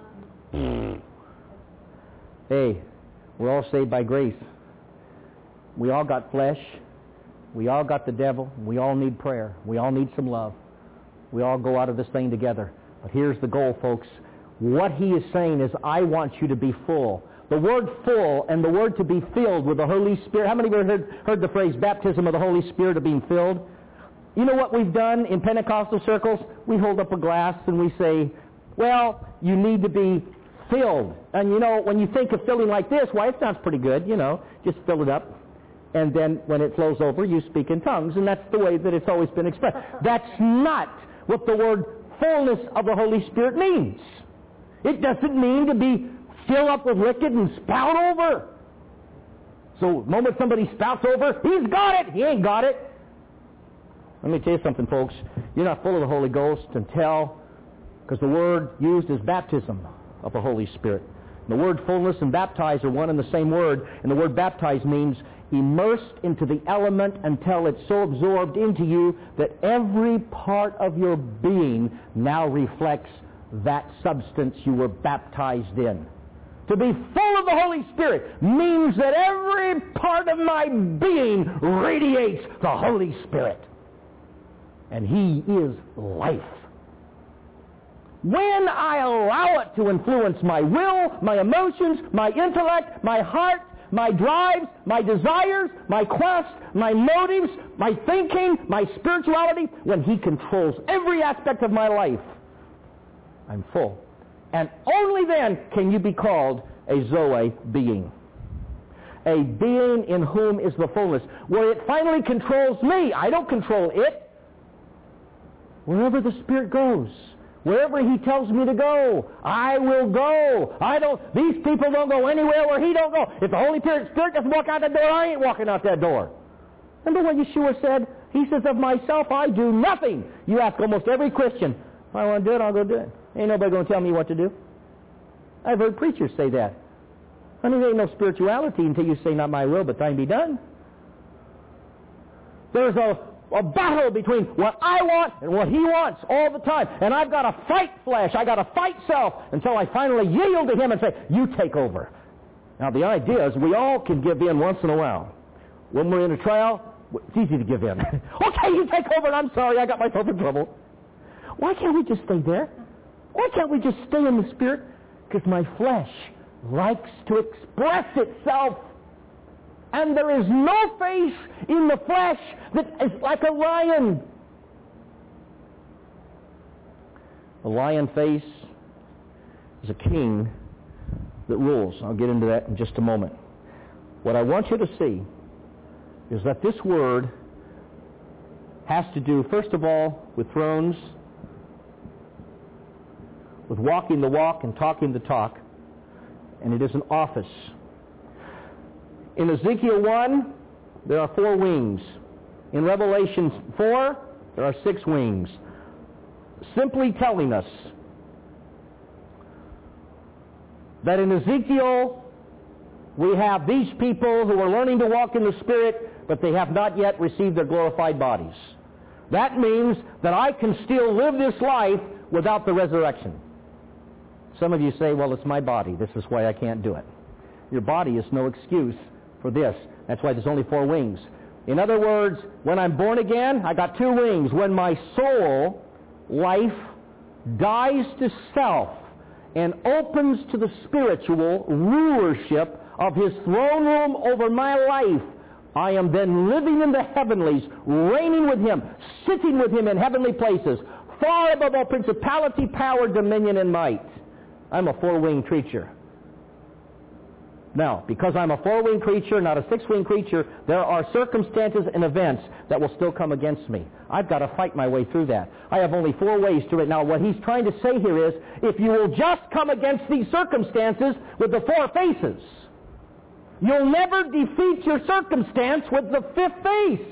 Hey, we're all saved by grace. We all got flesh. We all got the devil. We all need prayer. We all need some love. We all go out of this thing together. But here's the goal, folks. What he is saying is, I want you to be full. The word full and the word to be filled with the Holy Spirit. How many of you have heard the phrase baptism of the Holy Spirit or being filled? You know what we've done in Pentecostal circles? We hold up a glass and we say, well, you need to be filled. And you know, when you think of filling like this, why, it sounds pretty good, you know. Just fill it up. And then when it flows over, you speak in tongues. And that's the way that it's always been expressed. That's not what the word fullness of the Holy Spirit means. It doesn't mean to be filled up with liquid and spout over. So the moment somebody spouts over, he's got it. He ain't got it. Let me tell you something, folks. You're not full of the Holy Ghost until, because the word used is baptism of the Holy Spirit. The word fullness and baptize are one and the same word. And the word baptize means immersed into the element until it's so absorbed into you that every part of your being now reflects that substance you were baptized in. To be full of the Holy Spirit means that every part of my being radiates the Holy Spirit. And He is life. When I allow it to influence my will, my emotions, my intellect, my heart, my drives, my desires, my quest, my motives, my thinking, my spirituality, when He controls every aspect of my life, I'm full. And only then can you be called a Zoe being. A being in whom is the fullness. Where it finally controls me. I don't control it. Wherever the Spirit goes, wherever He tells me to go, I will go. These people don't go anywhere where He don't go. If the Holy Spirit doesn't walk out that door, I ain't walking out that door. Remember what Yeshua said? He says, of myself I do nothing. You ask almost every Christian, if I want to do it, I'll go do it. Ain't nobody going to tell me what to do. I've heard preachers say that. Honey, there ain't no spirituality until you say, not my will, but thine be done. There's a battle between what I want and what He wants all the time. And I've got to fight flesh. I've got to fight self until I finally yield to Him and say, you take over. Now, the idea is we all can give in once in a while. When we're in a trial, it's easy to give in. Okay, you take over, and I'm sorry, I got myself in trouble. Why can't we just stay there? Why can't we just stay in the Spirit? Because my flesh likes to express itself. And there is no face in the flesh that is like a lion. A lion face is a king that rules. I'll get into that in just a moment. What I want you to see is that this word has to do, first of all, with thrones, with walking the walk and talking the talk, and it is an office. In Ezekiel 1, there are 4 wings. In Revelation 4, there are 6 wings. Simply telling us that in Ezekiel, we have these people who are learning to walk in the Spirit, but they have not yet received their glorified bodies. That means that I can still live this life without the resurrection. Some of you say, well, it's my body. This is why I can't do it. Your body is no excuse for this. That's why there's only 4 wings. In other words, when I'm born again, I got 2 wings. When my soul life dies to self and opens to the spiritual rulership of His throne room over my life, I am then living in the heavenlies, reigning with Him, sitting with Him in heavenly places, far above all principality, power, dominion, and might. I'm a 4-winged creature. Now, because I'm a 4-winged creature, not a 6-winged creature, there are circumstances and events that will still come against me. I've got to fight my way through that. I have only 4 ways to it. Now, what he's trying to say here is, if you will just come against these circumstances with the 4 faces, you'll never defeat your circumstance with the 5th face.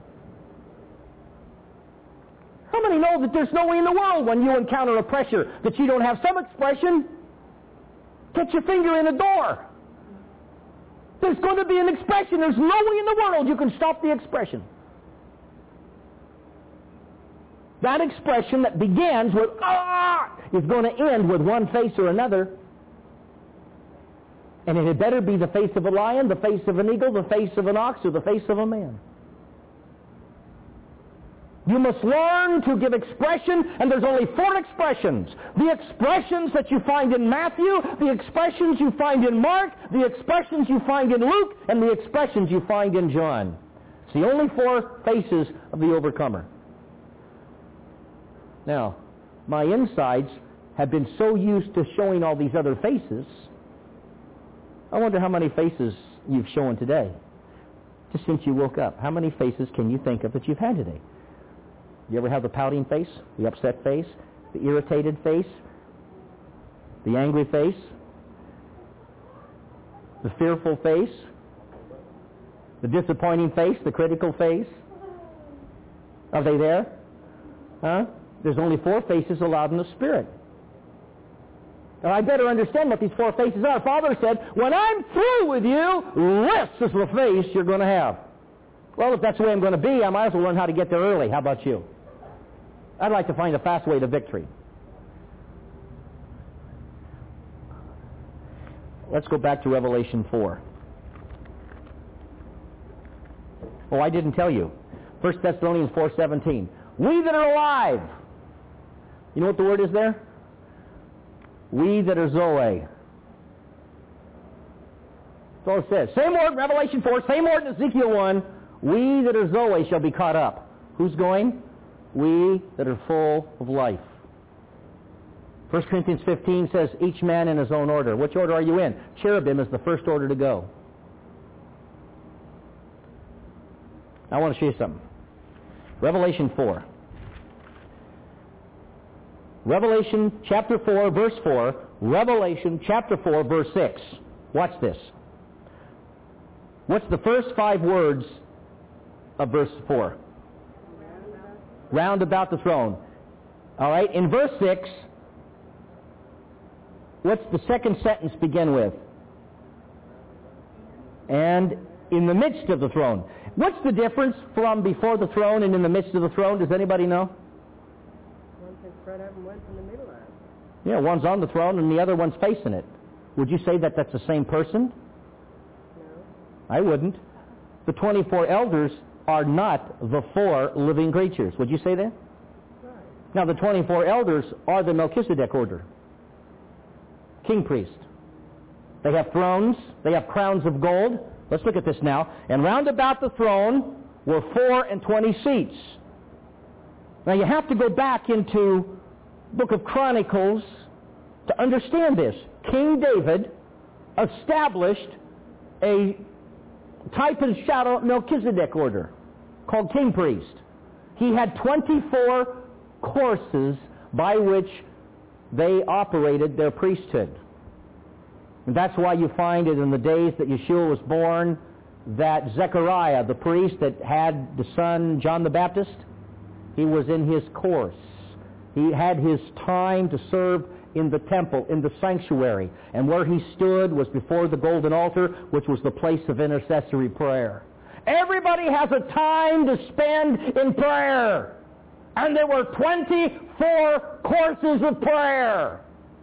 How many know that there's no way in the world when you encounter a pressure that you don't have some expression? Get your finger in the door. There's going to be an expression. There's no way in the world you can stop the expression. That expression that begins with "ah" is going to end with one face or another. And it had better be the face of a lion, the face of an eagle, the face of an ox, or the face of a man. You must learn to give expression, and there's only 4 expressions. The expressions that you find in Matthew, the expressions you find in Mark, the expressions you find in Luke, and the expressions you find in John. It's the only 4 faces of the overcomer. Now, my insides have been so used to showing all these other faces, I wonder how many faces you've shown today. Just since you woke up, how many faces can you think of that you've had today? You ever have the pouting face, the upset face, the irritated face, the angry face, the fearful face, the disappointing face, the critical face? Are they there? Huh? There's only 4 faces allowed in the Spirit. Now, I better understand what these 4 faces are. Father said, when I'm through with you, this is the face you're going to have. Well, if that's the way I'm going to be, I might as well learn how to get there early. How about you? I'd like to find a fast way to victory. Let's go back to Revelation 4. Oh, I didn't tell you. 1 Thessalonians 4:17. We that are alive. You know what the word is there? We that are Zoe. That's all it says. Same word in Revelation 4, same word in Ezekiel 1. We that are Zoe shall be caught up. Who's going? We that are full of life. 1 Corinthians 15 says, each man in his own order. Which order are you in? Cherubim is the first order to go. I want to show you something. Revelation 4. Revelation chapter 4, verse 4. Revelation chapter 4, verse 6. Watch this. What's the first 5 words of verse 4? Round about the throne. All right, in verse 6, what's the second sentence begin with? And in the midst of the throne. What's the difference from before the throne and in the midst of the throne? Does anybody know? One thing spread out and one's in the middle of it. Yeah, one's on the throne and the other one's facing it. Would you say that that's the same person? No. I wouldn't. The 24 elders are not the 4 living creatures. Would you say that? Right. Now, the 24 elders are the Melchizedek order. King priest. They have thrones. They have crowns of gold. Let's look at this now. And round about the throne were 24 seats. Now, you have to go back into Book of Chronicles to understand this. King David established a type and shadow Melchizedek order called king priest. He had 24 courses by which they operated their priesthood. And that's why you find it in the days that Yeshua was born that Zechariah, the priest that had the son John the Baptist, he was in his course. He had his time to serve in the temple, in the sanctuary. And where he stood was before the golden altar, which was the place of intercessory prayer. Everybody has a time to spend in prayer. And there were 24 courses of prayer.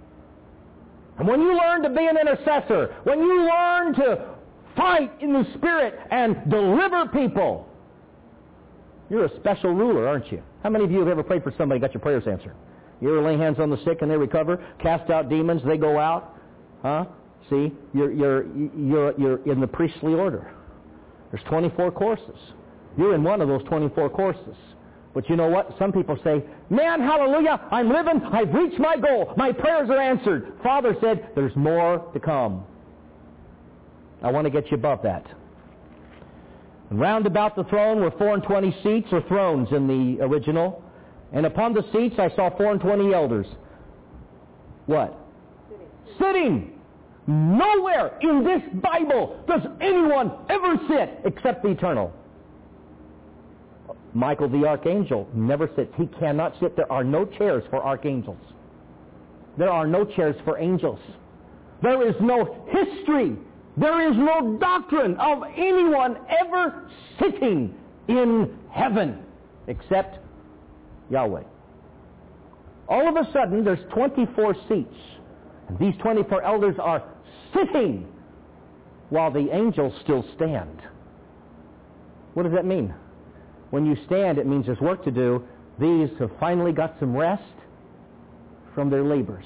And when you learn to be an intercessor, when you learn to fight in the Spirit and deliver people, you're a special ruler, aren't you? How many of you have ever prayed for somebody and got your prayers answered? You ever lay hands on the sick and they recover? Cast out demons, they go out? Huh? See, you're in the priestly order. There's 24 courses. You're in one of those 24 courses. But you know what? Some people say, man, hallelujah, I'm living, I've reached my goal, my prayers are answered. Father said, there's more to come. I want to get you above that. And round about the throne were 24 seats, or thrones in the original. And upon the seats I saw 24 elders. What? Sitting. Nowhere in this Bible does anyone ever sit except the eternal. Michael the archangel never sits. He cannot sit. There are no chairs for archangels. There are no chairs for angels. There is no history. There is no doctrine of anyone ever sitting in heaven except Yahweh. All of a sudden, there's 24 seats. And these 24 elders are sitting while the angels still stand. What does that mean? When you stand, it means there's work to do. These have finally got some rest from their labors.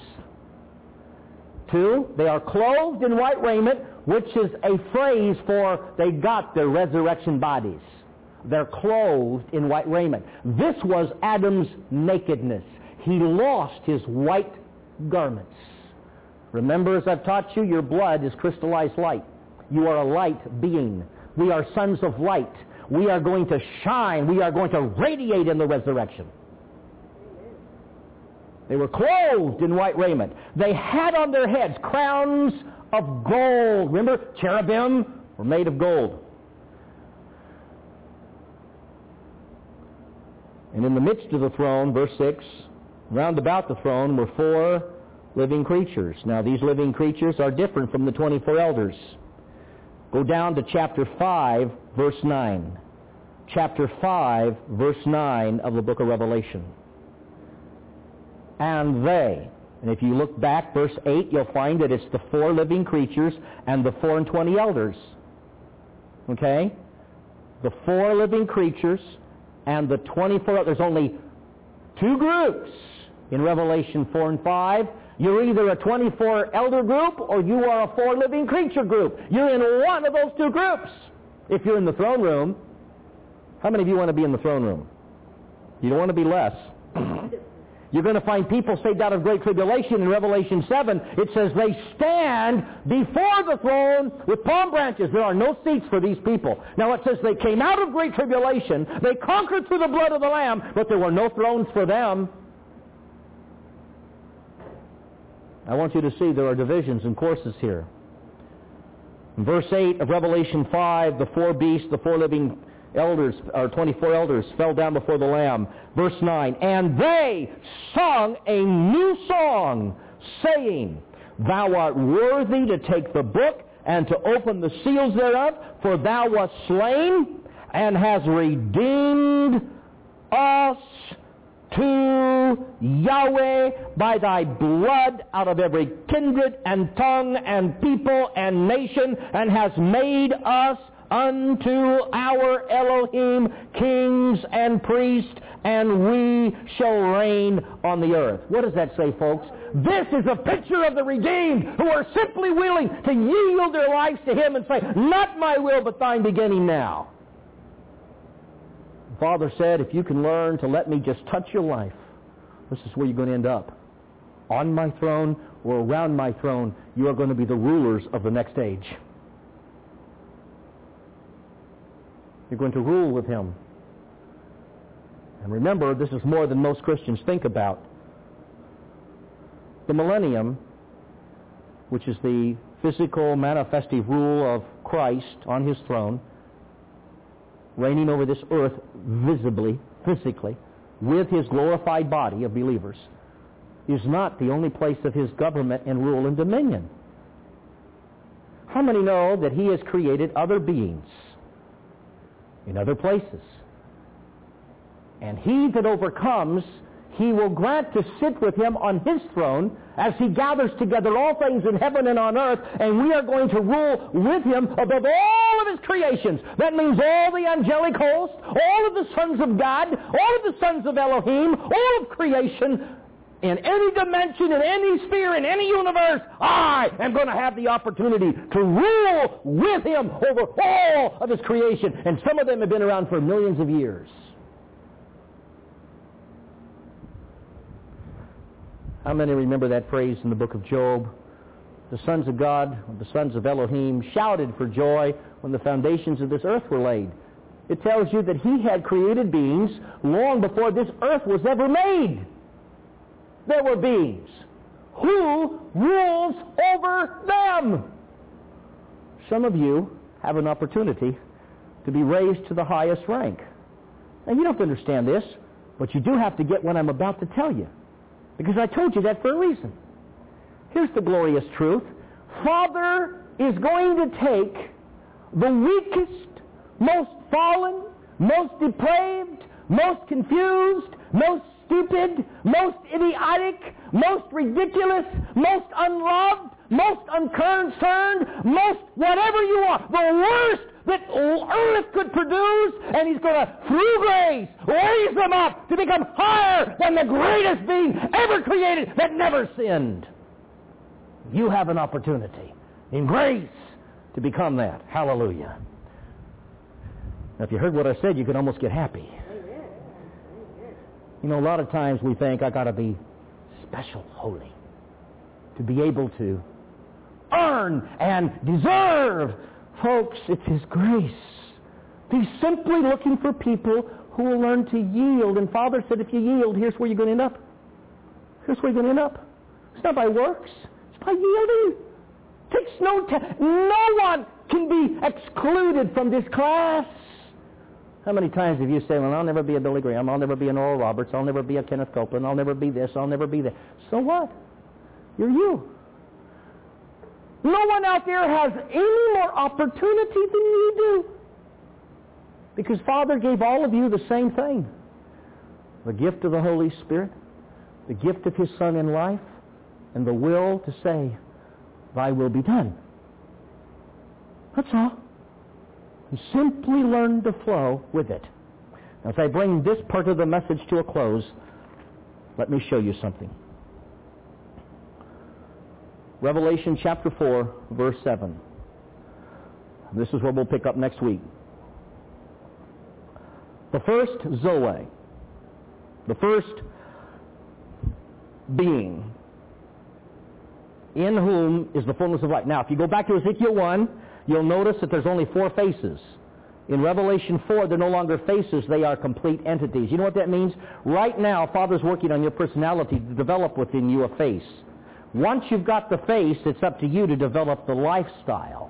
2, they are clothed in white raiment, which is a phrase for they got their resurrection bodies. They're clothed in white raiment. This was Adam's nakedness. He lost his white garments. Remember, as I've taught you, your blood is crystallized light. You are a light being. We are sons of light. We are going to shine. We are going to radiate in the resurrection. They were clothed in white raiment. They had on their heads crowns of gold. Remember, cherubim were made of gold. And in the midst of the throne, verse 6, round about the throne were 4 living creatures. Now, these living creatures are different from the 24 elders. Go down to chapter 5, verse 9. Chapter 5, verse 9 of the book of Revelation. And they, and if you look back, verse 8, you'll find that it's the 4 living creatures and the 24 elders. Okay? The 4 living creatures and the 24, there's only 2 groups in Revelation 4 and 5. You're either a 24 elder group or you are a 4 living creature group. You're in one of those 2 groups. If you're in the throne room, how many of you want to be in the throne room? You don't want to be less. You're going to find people saved out of great tribulation. In Revelation 7, it says they stand before the throne with palm branches. There are no seats for these people. Now it says they came out of great tribulation. They conquered through the blood of the Lamb, but there were no thrones for them. I want you to see there are divisions and courses here. In verse 8 of Revelation 5, the 4 beasts, the 4 living elders, or 24 elders, fell down before the Lamb. Verse 9, and they sung a new song, saying, Thou art worthy to take the book and to open the seals thereof, for thou wast slain and hast redeemed us to Yahweh by thy blood out of every kindred and tongue and people and nation, and hast made us unto our Elohim kings and priests, and we shall reign on the earth. What does that say, folks? This is a picture of the redeemed who are simply willing to yield their lives to Him and say, Not my will, but thine beginning now. The Father said, if you can learn to let me just touch your life, this is where you're going to end up. On my throne or around my throne, you are going to be the rulers of the next age. You're going to rule with Him. And remember, this is more than most Christians think about. The millennium, which is the physical, manifestive rule of Christ on His throne, reigning over this earth visibly, physically, with His glorified body of believers, is not the only place of His government and rule and dominion. How many know that He has created other beings in other places? And he that overcomes, He will grant to sit with Him on His throne as He gathers together all things in heaven and on earth, and we are going to rule with Him above all of His creations. That means all the angelic host, all of the sons of God, all of the sons of Elohim, all of creation, in any dimension, in any sphere, in any universe. I am going to have the opportunity to rule with Him over all of His creation. And some of them have been around for millions of years. How many remember that phrase in the book of Job? The sons of God, the sons of Elohim, shouted for joy when the foundations of this earth were laid. It tells you that He had created beings long before this earth was ever made. There were beings. Who rules over them? Some of you have an opportunity to be raised to the highest rank. Now, you don't have to understand this, but you do have to get what I'm about to tell you, because I told you that for a reason. Here's the glorious truth. Father is going to take the weakest, most fallen, most depraved, most confused, most stupid, most idiotic, most ridiculous, most unloved, most unconcerned, most whatever you are, the worst that earth could produce, and He's going to, through grace, raise them up to become higher than the greatest being ever created that never sinned. You have an opportunity in grace to become that. Hallelujah. Now, if you heard what I said, you could almost get happy. You know, a lot of times we think, I got to be special holy to be able to earn and deserve. Folks, it's His grace. He's simply looking for people who will learn to yield. And Father said, if you yield, here's where you're going to end up. Here's where you're going to end up. It's not by works. It's by yielding. It takes no time. No one can be excluded from this class. How many times have you said, well, I'll never be a Billy Graham, I'll never be an Oral Roberts, I'll never be a Kenneth Copeland, I'll never be this, I'll never be that. So what? You're you. No one out there has any more opportunity than you do. Because Father gave all of you the same thing. The gift of the Holy Spirit, the gift of His Son in life, and the will to say, Thy will be done. That's all. You simply learn to flow with it. Now, as I bring this part of the message to a close, let me show you something. Revelation chapter 4, verse 7. This is where we'll pick up next week. The first Zoe, the first being, in whom is the fullness of life. Now, if you go back to Ezekiel 1, you'll notice that there's only 4 faces. In Revelation 4, they're no longer faces, they are complete entities. You know what that means? Right now, Father's working on your personality to develop within you a face. Once you've got the face, it's up to you to develop the lifestyle.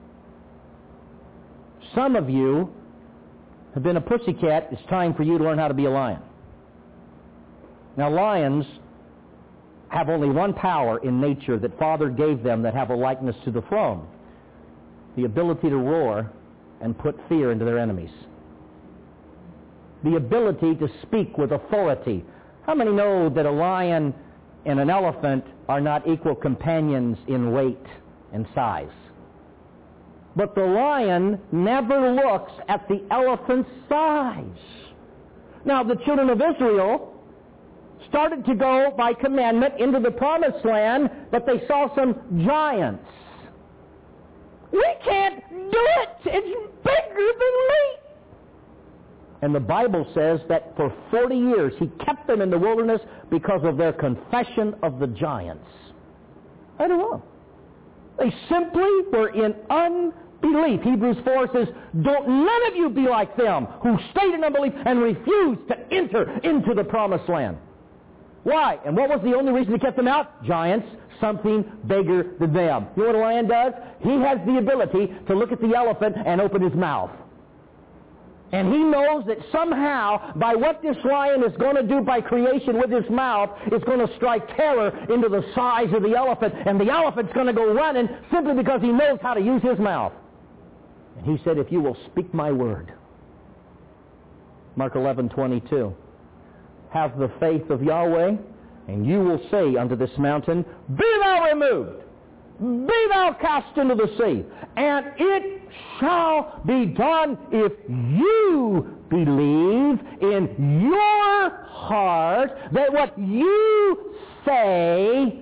Some of you have been a pussycat. It's time for you to learn how to be a lion. Now, lions have only one power in nature that Father gave them that have a likeness to the throne. The ability to roar and put fear into their enemies. The ability to speak with authority. How many know that a lion and an elephant are not equal companions in weight and size? But the lion never looks at the elephant's size. Now, the children of Israel started to go by commandment into the promised land, but they saw some giants. We can't do it. It's bigger than me. And the Bible says that for 40 years He kept them in the wilderness because of their confession of the giants. I don't know. They simply were in unbelief. Hebrews 4 says, don't none of you be like them who stayed in unbelief and refused to enter into the promised land. Why? And what was the only reason He kept them out? Giants, something bigger than them. You know what a lion does? He has the ability to look at the elephant and open his mouth. And he knows that somehow, by what this lion is going to do by creation with his mouth, it's going to strike terror into the size of the elephant, and the elephant's going to go running simply because he knows how to use his mouth. And He said, if you will speak my word. Mark 11:22. Have the faith of Yahweh, and you will say unto this mountain, be thou removed, be thou cast into the sea, and it shall be done if you believe in your heart that what you say.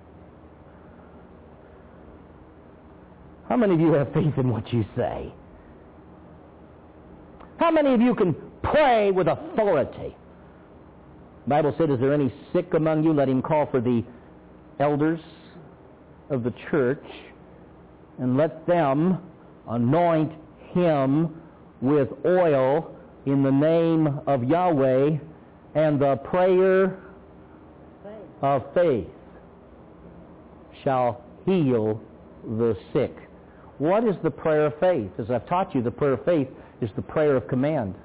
How many of you have faith in what you say? How many of you can pray with authority? The Bible said, is there any sick among you? Let him call for the elders of the church, and let them anoint him with oil in the name of Yahweh, and the prayer of faith shall heal the sick. What is the prayer of faith? As I've taught you, the prayer of faith is the prayer of command.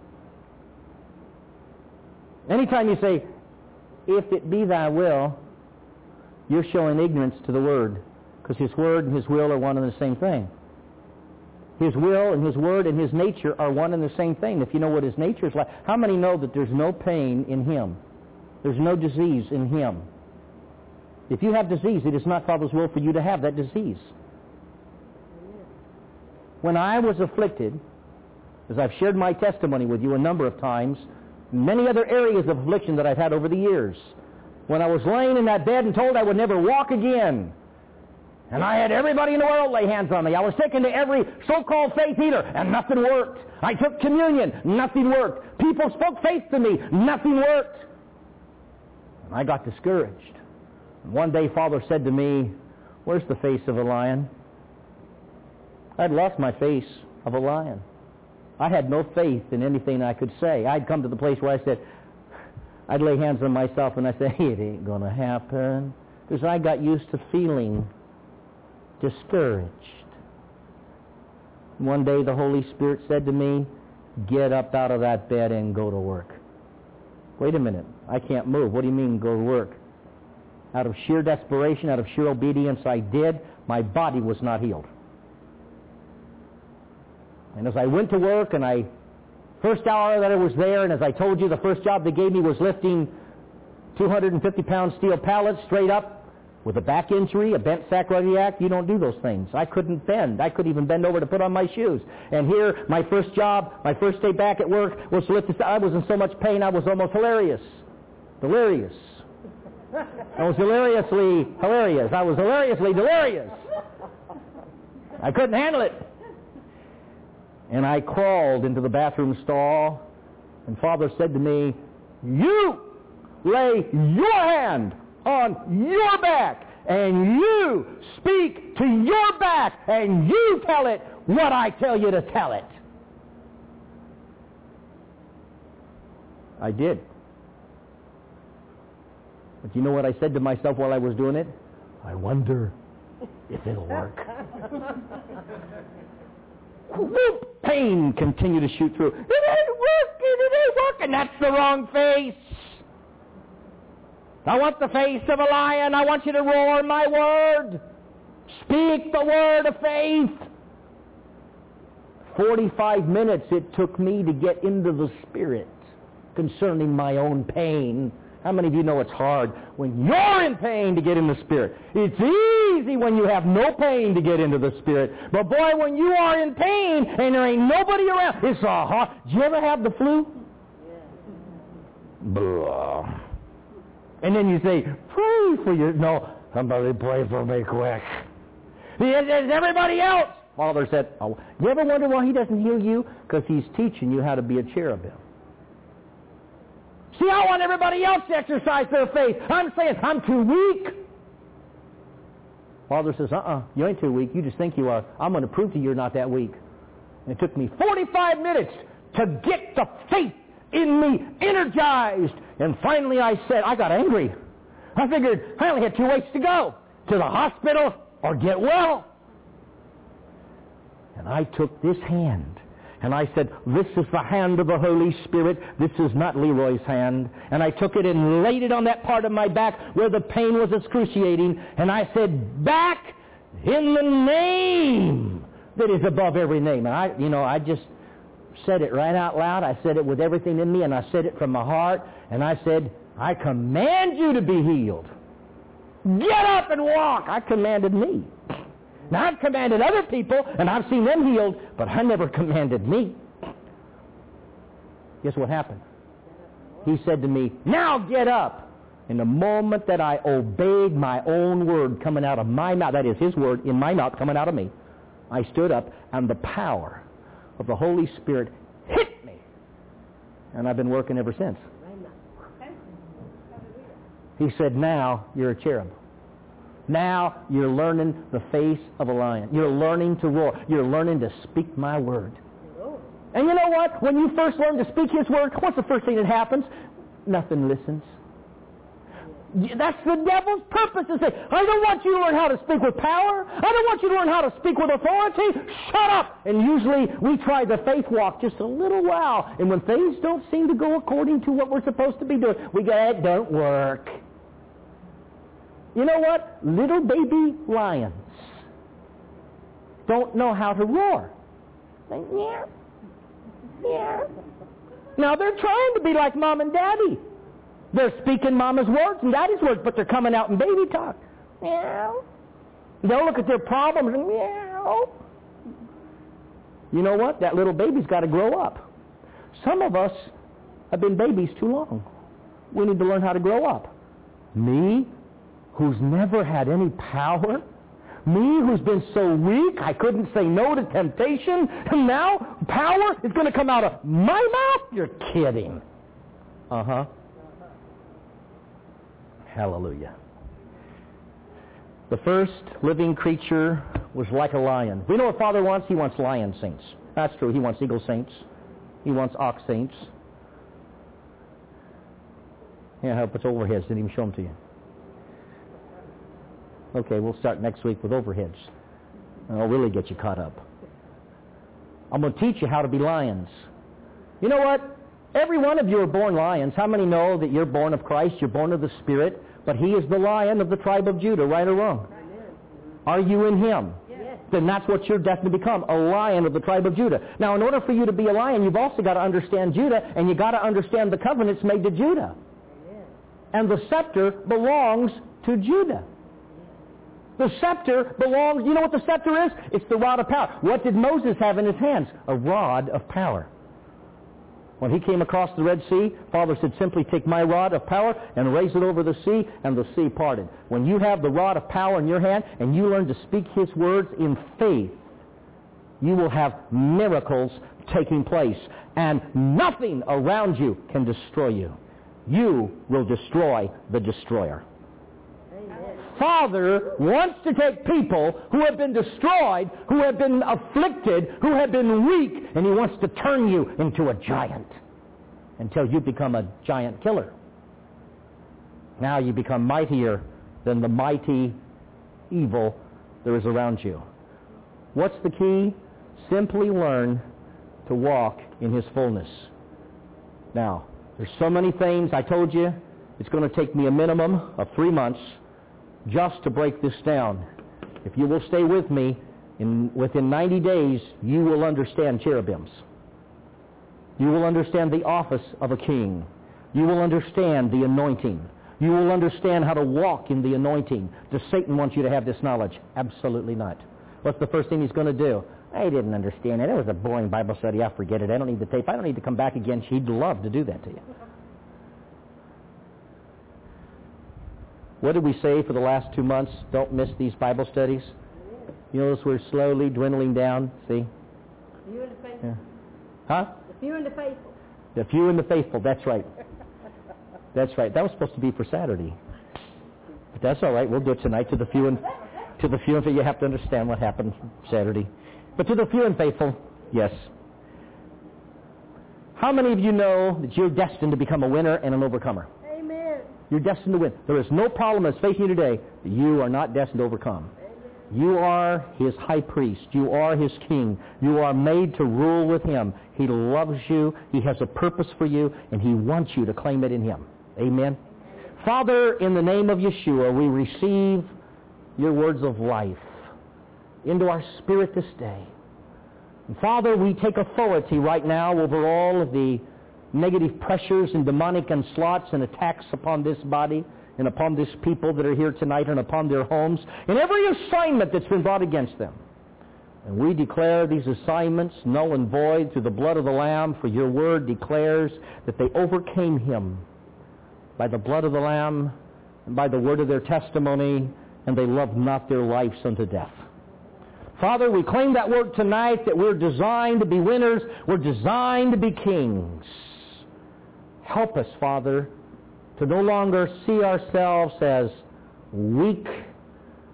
Anytime you say, if it be thy will, you're showing ignorance to the Word, because His Word and His will are one and the same thing. His will and His Word and His nature are one and the same thing. If you know what His nature is like, how many know that there's no pain in Him? There's no disease in Him. If you have disease, it is not Father's will for you to have that disease. When I was afflicted, as I've shared my testimony with you a number of times, many other areas of affliction that I've had over the years, when I was laying in that bed and told I would never walk again, and I had everybody in the world lay hands on me. I was taken to every so-called faith healer, and nothing worked. I took communion, nothing worked. People spoke faith to me, nothing worked. And I got discouraged. And one day Father said to me, where's the face of a lion? I'd lost my face of a lion. I had no faith in anything I could say. I'd come to the place where I said, I'd lay hands on myself and I'd say, it ain't going to happen. Because I got used to feeling discouraged. One day the Holy Spirit said to me, get up out of that bed and go to work. Wait a minute, I can't move. What do you mean go to work? Out of sheer desperation, out of sheer obedience, I did. My body was not healed. And as I went to work, and first hour that I was there, and as I told you, the first job they gave me was lifting 250-pound steel pallets straight up with a back injury, a bent sacroiliac. You don't do those things. I couldn't bend. I couldn't even bend over to put on my shoes. And here, my first job, my first day back at work, was to lift. I was in so much pain, I was almost hilarious. Delirious. I was hilariously hilarious. I was hilariously delirious. I couldn't handle it. And I crawled into the bathroom stall, and Father said to me, you lay your hand on your back, and you speak to your back, and you tell it what I tell you to tell it. I did. But you know what I said to myself while I was doing it? I wonder if it'll work. Whoop! Pain continued to shoot through. It ain't working. That's the wrong face. I want the face of a lion. I want you to roar my word. Speak the word of faith. 45 minutes it took me to get into the Spirit concerning my own pain. How many of you know it's hard when you're in pain to get in the Spirit? It's easy when you have no pain to get into the Spirit. But boy, when you are in pain and there ain't nobody around, it's a hard. Did you ever have the flu? Yeah. Blah. And then you say, pray for you. No, somebody pray for me quick. There's everybody else. Father said, oh, you ever wonder why He doesn't heal you? Because He's teaching you how to be a cherubim. See, I want everybody else to exercise their faith. I'm saying, I'm too weak. Father says, you ain't too weak. You just think you are. I'm going to prove to you you're not that weak. And it took me 45 minutes to get the faith in me energized. And finally I said, I got angry. I figured I only had 2 weeks to go. To the hospital or get well. And I took this hand. And I said, this is the hand of the Holy Spirit. This is not Leroy's hand. And I took it and laid it on that part of my back where the pain was excruciating. And I said, back in the name that is above every name. And I just said it right out loud. I said it with everything in me, and I said it from my heart. And I said, I command you to be healed. Get up and walk. I commanded me. Now, I've commanded other people, and I've seen them healed, but I never commanded me. Guess what happened? He said to me, now get up. In the moment that I obeyed my own word coming out of my mouth, that is His word in my mouth coming out of me, I stood up, and the power of the Holy Spirit hit me. And I've been working ever since. He said, now you're a cherub. Now you're learning the face of a lion. You're learning to roar. You're learning to speak my word. And you know what? When you first learn to speak His word, what's the first thing that happens? Nothing listens. That's the devil's purpose, to say, I don't want you to learn how to speak with power. I don't want you to learn how to speak with authority. Shut up! And usually we try the faith walk just a little while. And when things don't seem to go according to what we're supposed to be doing, we go, it don't work. You know what? Little baby lions don't know how to roar. They meow, meow. Now they're trying to be like Mom and Daddy. They're speaking Mama's words and Daddy's words, but they're coming out in baby talk. Meow. They'll look at their problems and meow. You know what? That little baby's got to grow up. Some of us have been babies too long. We need to learn how to grow up. Me, who's never had any power. Me, who's been so weak I couldn't say no to temptation. And now power is going to come out of my mouth? You're kidding. Uh-huh. Hallelujah. The first living creature was like a lion. We know what Father wants. He wants lion saints. That's true. He wants eagle saints. He wants ox saints. Yeah, I hope it's overheads. Didn't even show them to you. Okay, we'll start next week with overheads. I'll really get you caught up. I'm going to teach you how to be lions. You know what? Every one of you are born lions. How many know that you're born of Christ? You're born of the Spirit. But He is the Lion of the tribe of Judah, right or wrong? Are you in Him? Yes. Then that's what you're destined to become, a lion of the tribe of Judah. Now, in order for you to be a lion, you've also got to understand Judah, and you've got to understand the covenants made to Judah. And the scepter belongs to Judah. The scepter belongs, you know what the scepter is? It's the rod of power. What did Moses have in his hands? A rod of power. When he came across the Red Sea, Father said, simply take my rod of power and raise it over the sea, and the sea parted. When you have the rod of power in your hand and you learn to speak His words in faith, you will have miracles taking place, and nothing around you can destroy you. You will destroy the destroyer. Father wants to take people who have been destroyed, who have been afflicted, who have been weak, and He wants to turn you into a giant until you become a giant killer. Now you become mightier than the mighty evil there is around you. What's the key? Simply learn to walk in His fullness. Now, there's so many things. I told you it's going to take me a minimum of 3 months just to break this down. If you will stay with me, within 90 days, you will understand cherubims. You will understand the office of a king. You will understand the anointing. You will understand how to walk in the anointing. Does Satan want you to have this knowledge? Absolutely not. What's the first thing he's going to do? I didn't understand it. It was a boring Bible study. I forget it. I don't need the tape. I don't need to come back again. He'd love to do that to you. What did we say for the last 2 months? Don't miss these Bible studies. You notice we're slowly dwindling down. See? Few and the faithful. Yeah. Huh? The few and the faithful. The few and the faithful. That's right. That's right. That was supposed to be for Saturday. But that's all right. We'll do it tonight to the few and faithful. You have to understand what happened Saturday. But to the few and faithful, yes. How many of you know that you're destined to become a winner and an overcomer? You're destined to win. There is no problem that's facing you today that you are not destined to overcome. You are His high priest. You are His king. You are made to rule with Him. He loves you. He has a purpose for you, and He wants you to claim it in Him. Amen? Father, in the name of Yeshua, we receive your words of life into our spirit this day. And Father, we take authority right now over all of the negative pressures and demonic onslaughts and attacks upon this body and upon this people that are here tonight and upon their homes and every assignment that's been brought against them. And we declare these assignments null and void through the blood of the Lamb, for your word declares that they overcame Him by the blood of the Lamb and by the word of their testimony, and they loved not their lives unto death. Father, we claim that word tonight, that we're designed to be winners, we're designed to be kings. Help us, Father, to no longer see ourselves as weak,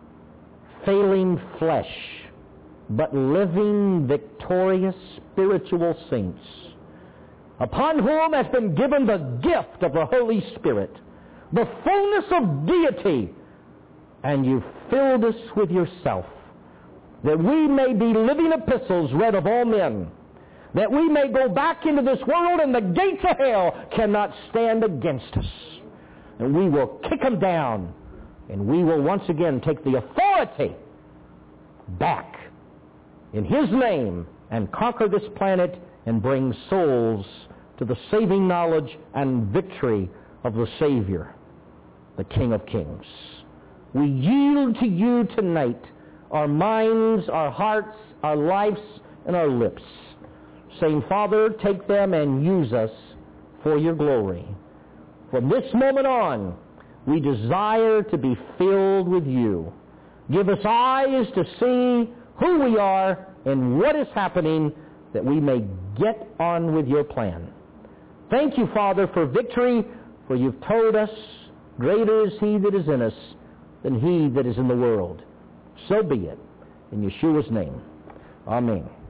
failing flesh, but living, victorious, spiritual saints, upon whom has been given the gift of the Holy Spirit, the fullness of deity, and you filled us with yourself, that we may be living epistles read of all men, that we may go back into this world and the gates of hell cannot stand against us. And we will kick them down, and we will once again take the authority back in His name and conquer this planet and bring souls to the saving knowledge and victory of the Savior, the King of Kings. We yield to you tonight our minds, our hearts, our lives, and our lips, saying, Father, take them and use us for your glory. From this moment on, we desire to be filled with you. Give us eyes to see who we are and what is happening, that we may get on with your plan. Thank you, Father, for victory, for you've told us, greater is He that is in us than he that is in the world. So be it. In Yeshua's name. Amen.